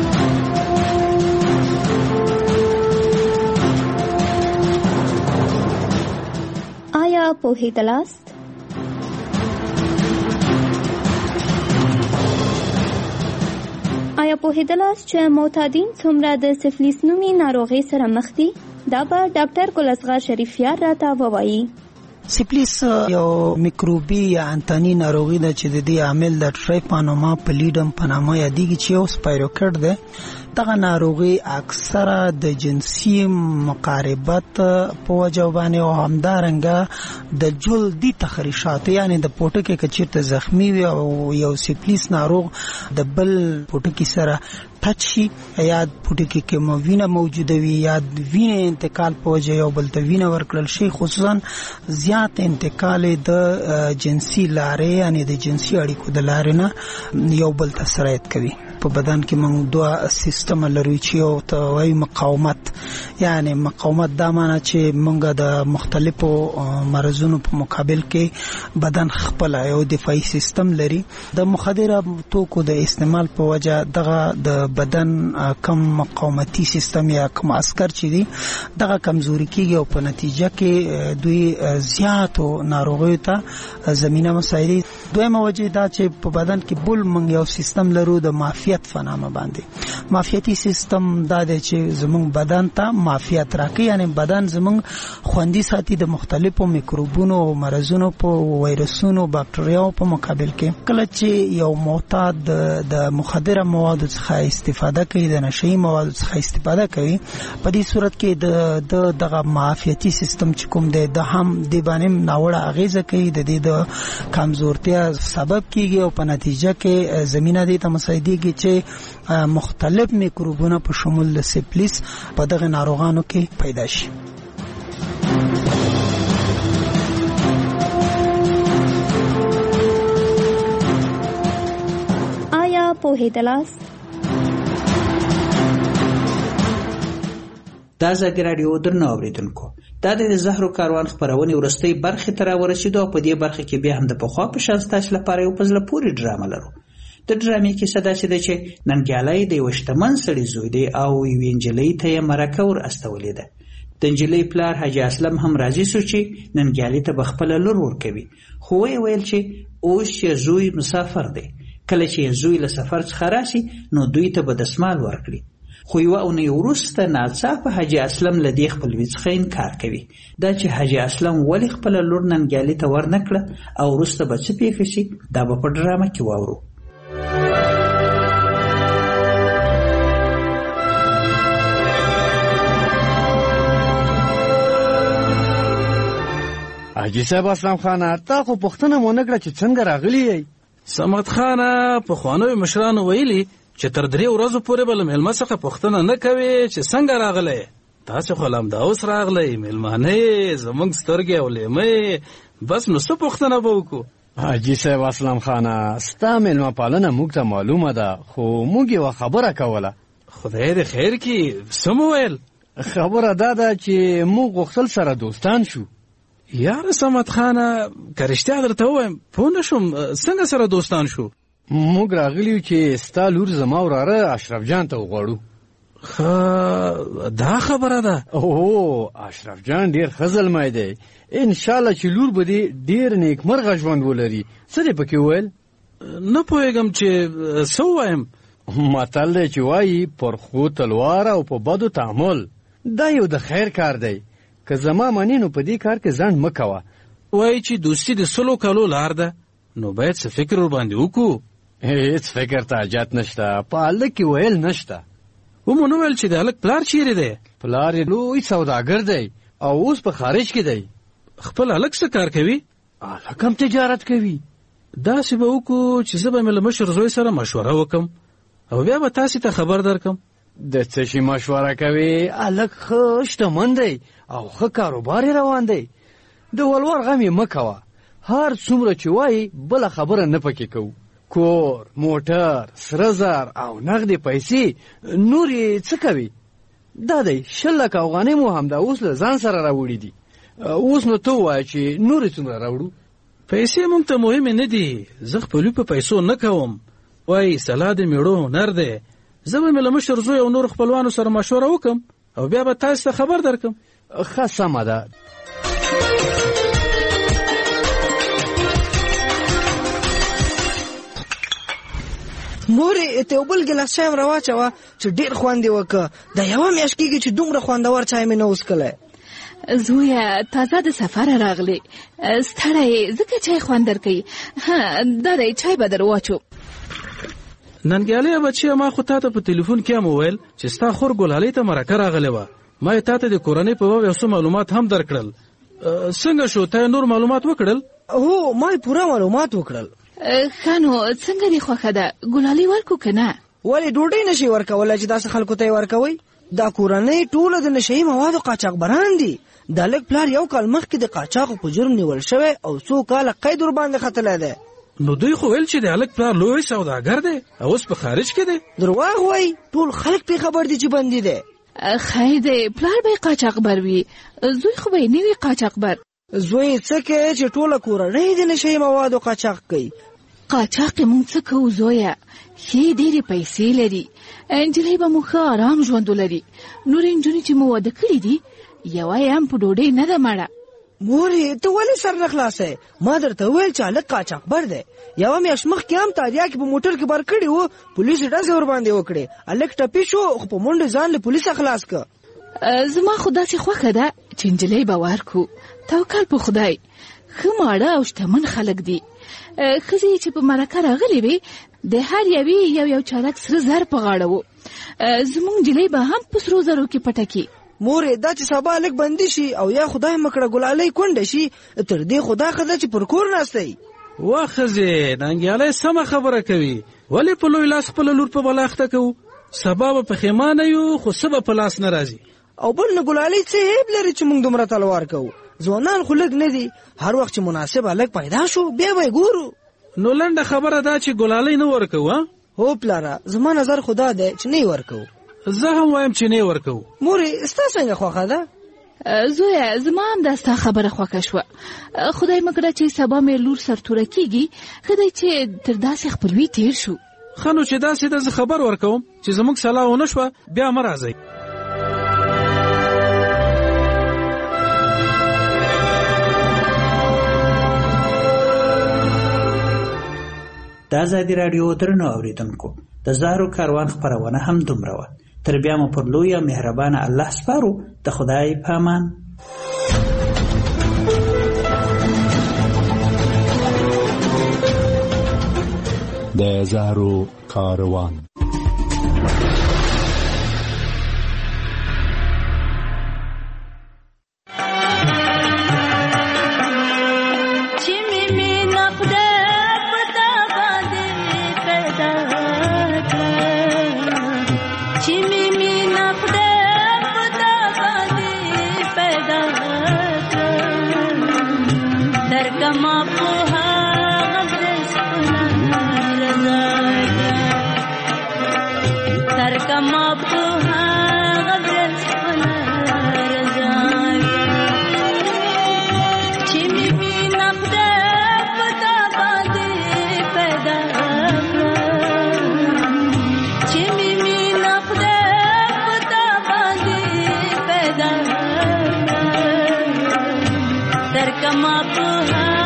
آیا پوهېدلاست؟ آیا پوهېدلاست چې معتادین څومره د سفلیس نومي ناروغۍ سره مخ دي؟ دا به ډاکټر ګل اصغر شریفیار راته ووایي. سفلیس یو میکروبي یا انتاني ناروغي ده چې د دې عامل د ټریپانوما پلیډم په نامه یادېږي چې یو سپایروکټ ده. دغه ناروغي اکثره د جنسي مقاربت په وجه باندې او همدارنګه د جلدي تخریشات یعنی د پوټکي که چیرته زخمی وي او یو سفلیس ناروغ د بل پوټکي سره ټچ شي یا پوټکي کې مو وینه موجوده وي یا وینه انتقال په وجه یو بل ته وینه ورکړل شي، خصوصا زیات انتقال د جنسي لارې یعنی د جنسي اړیکو د لارې نه یو بل ته سرایت کوي. په بدن کې موږ دوه سیستم لرو چې یو ته وایي مقاومت، یعنی مقاومت دا معنی چې موږ د مختلفو مرزونو په مقابل کې بدن خپل یو دفاعي سیستم لري. د مخدره توکو د استعمال په وجه دغه د بدن کم مقاومتي سیستم یا کم عسکر چې دي دغه کمزوري کیږي او په نتیجه کې دوی زیاتو ناروغیو ته زمینه مساعدي. دویمه وجه دا چې په بدن کې بل موږ یو سیستم لرو د معافیت فنامه باندې. معافیتي سیستم دا دی چې زموږ بدن ته معافیت راکوي، یعنی بدن زموږ خوندي ساتي د مختلفو میکروبونو او مرزونو په وایرسونو باکتریاو په مقابل کې. کله چې یو معتاد د مخدره موادو څخه استفاده کوي، د نشئی موادو څخه استفاده کوي، په دې صورت کې د دغه معافیتي سیستم چې کوم دی د هم د باندې ناوړه اغیزه کوي، د دې د کمزورتیا سبب کیږي او په نتیجه کې زمينه دې ته مساعدېږي چې مختلف میکروبونه په شمول د سفلیس په دغه ناروغانو کې پیدا شي. آیا پوهېدلاست؟ دا زګ رادیو درنو اوریدونکو، دا د زهرو کاروان خبرونه ورستۍ برخه تر ورسېدو او په دې برخه کې بیا هم د پخوا په شان ستاسو لپاره یو پزله پوری ډرامه لرو. د ډرامې کې صدا چې د چې ننګیالای د وشتمن سړي زوی دی او یو انجلۍ ته مرکه ور استولې ده. د انجلۍ پلار حاجی اسلم هم راضي شو چې ننګیالي ته بخپل لور ورکوي، خو وی ویل چې اوس چې زوی مسافر دی، کله چې زوی له سفر څخه راشي نو دوی ته به دسمال ورکړي. خو یو اونۍ وروسته ناڅاپه حاجی اسلم له دې خپلوي څخه انکار کوي. دا چې حاجی اسلم ولې خپله لور ننګیالي ته ورنکړه او وروسته به څه پېښه شي دا به په ډرامه کې واورو. حاجی صاحب اسلام خانه، تا خو پوښتنه مونه کړه چې څنګه راغلی یې؟ صمد خانه، پخوانیو مشرانو ویلي چې تر درې ورځو پورې به له مېلمه څخه پوښتنه نه کوې چې څنګه راغلی. تاسې خو له همدا اوس راغلی، مېلمانه یې، زموږ سترګې او لیمه، بس نو څه پوښتنه به وکړو؟ حاجی صاحب اسلام خانه، ستا مېلمه پالنه موږ ته معلومه ده، خو موږ یوه خبره کوله. خدای دې خیر کړي، څه مو ویل؟ خبره دا ده چې موږ غوښتل سره دوستان شو. یاره صمد خانه، که رښتیا درته ووایم پوه نه شوم، څنګه سره دوستان شو؟ موږ راغلی یو چې ستا لور زما وراره اشرف جان ته وغواړو. ښه، دا خبره ده؟ اوه، اشرف جان ډېر ښه زلمی دی، انشاءالله چې لور به دې ډېر نیکمرغه ژوند ولري. څه دې پکې وویل؟ نه پوهېږم چې څه ووایم. متل دی چې وایي پر ښو تلوار او په بدو تعامل. دا یو د خیر کار دی، که زما منې نو په دې کار کې ځنډ مه کوه. وایي چې دوستي د سلو کالو لار ده، نو باید څه فکر ورباندې وکړو. هیڅ فکر ته حاجت نشته، په هلک کې ویل نشته. و مو ویل چې د هلک پلار چیرې دی؟ پلار یې لوی سوداګر دی او اوس په خارج کې دی. خپل هلک څه کار کوي؟ هلک هم تجارت کوي. داسې به وکړو چې زه به مې له مشر زوی سره مشوره وکم او بیا به تاسې ته خبر درکم. د څه شي مشوره کوي؟ هلک ښه شتمن دی او ښه کاروبار یې روان دی. د ولور غم یې مه کوه. هر څومره چې وایي بله خبره نه پکې کوو. کور، موټر، سره زر او نغدې پیسې نور یې څه کوي؟ دا دی شل لکه افغانۍ مو همدا اوس له ځان سره راوړي دي. اوس نو ته ووایه چې نورې څومره راوړو؟ پیسې مونږ ته مهمې نه دي. زه خپلوي په پیسو نه کوم. وایي سلا د میړو هنر دی. زه به مې له مشر زوی او نور خپلوانو سره مشوره وکم او بیا به تاسو ته خبر درکم. ښه سمه ده. مورې ته یو بل ګیلاس چای هم راواچوه چې ډېر خوند یې وکړه. دا یوه میاشت کېږي چې دومره خوندور چای مې نه وڅښلی. زویه تازه د سفره راغلی ستړی ځکه چای خوند درکوي. ها دا دی چای به در واچو. ننګیالۍ بچیه ما خو تا ته په تلیفون کې هم وویل چې ستا خور ګلالۍ ته مرکه راغلې وه. ما یې تا ته د کورنۍ په باب یو څه معلومات هم درکړل. څنګه شو تا نور معلومات وکړل؟ هو ما یې پوره معلومات وکړل. ښه نو څنګه دې خوښه ده؟ ګلالۍ ورکو که نه؟ ولې ډوډۍ نشي ورکولی چې داسې خلکو ته یې ورکوئ؟ دا کورنۍ ټوله د نشهیي موادو قاچاقبران دي. د هلک پلار یو کال مخکې د قاچاقو په جرم نیول شوی او څو کاله قید ورباندې ختلی دی. نو دوی خو ویل چې د هلک پلار لوی سوداګر دی او اوس په خارج کې دی. درواغ وایي. ټول خلک پرې خبر دي چې بندي دی. خیر دی پلار به یې قاچاقبر وي، زوی خو به یې نه وي قاچاقبر. زوی څه کوي چې ټوله کورنۍ د نشهیي موادو قاچاق کوي؟ قاچاق یې مونږ څه کوو زویه؟ ښې ډېرې پیسې لري. نجلۍ به مو ښه ارام ژوند ولري. نورې نجونې چې مو واده کړي دي یوه یې هم په ډوډۍ نه ده مړه. مورې ته ولې سر نه خلاصی؟ ما درته وویل چې هلک قاچاقبر دی. یوه میاشت مخکې هم تادیا کې په موټر کې بار کړي وو. پولیسو ډزې ورباندې وکړې. هلک ټپي شو خو په منډې ځان له پولیسه خلاص که. زما خو داسې خوښه ده چې نجلۍ به ورکړو. توکل په خدای. ښه ماړه او شتمن خلک دي. ښځې چې په مرکه راغلې وې د هر یوې یو یو چارک سره زر په غاړه وو. زموږ نجلۍ به هم په سرو زرو کې پټه کړي. مورې دا چې سبا هلک بندي شي او یا خدای مکړه ګلالۍ کونډه شي تر دې خو دا ښه ده چې پر کور ناستی. وا ښځې ننګیالۍ سمه خبره کوي. ولې په لوی لاس خپله لور په بلاخته کوو؟ سبا به پښیمانه یو خو څه به په لاس نه راځي. او بل نه ګلالۍ څه عیب لري چې موږ دومره تلوار کوو؟ ځوانان خو لږ نه دي. هر وخت چې مناسب هلک پیدا شو بیا به یې ګورو. نو لنډه خبره ده چې ګلالۍ نه ورکوو؟ هو پلاره زما نظر خو دا دی چې نه یې ورکوو. زه هم وایم چې نه ورکوو. مورې ستا څنګه خوښه ده؟ زویه زما هم دا ستا خبره خوښه شوه. خدای مکړه چې سبا مې لور سرتوره کېږي. ښه دی چې تر داسې خپلوي تېر شو. ښه نو چې داسې ده زه خبر ورکوم چې زموږ سلا ونه شوه بیا مه راځئ. د ازادي راډیو درنو اوریدونکو د زهرو کاروان خپرونه هم دومره وه. تر بیا مو پر لوی او مهربانه الله سپارو. د خدای په امان. د زهرو کاروان. Come up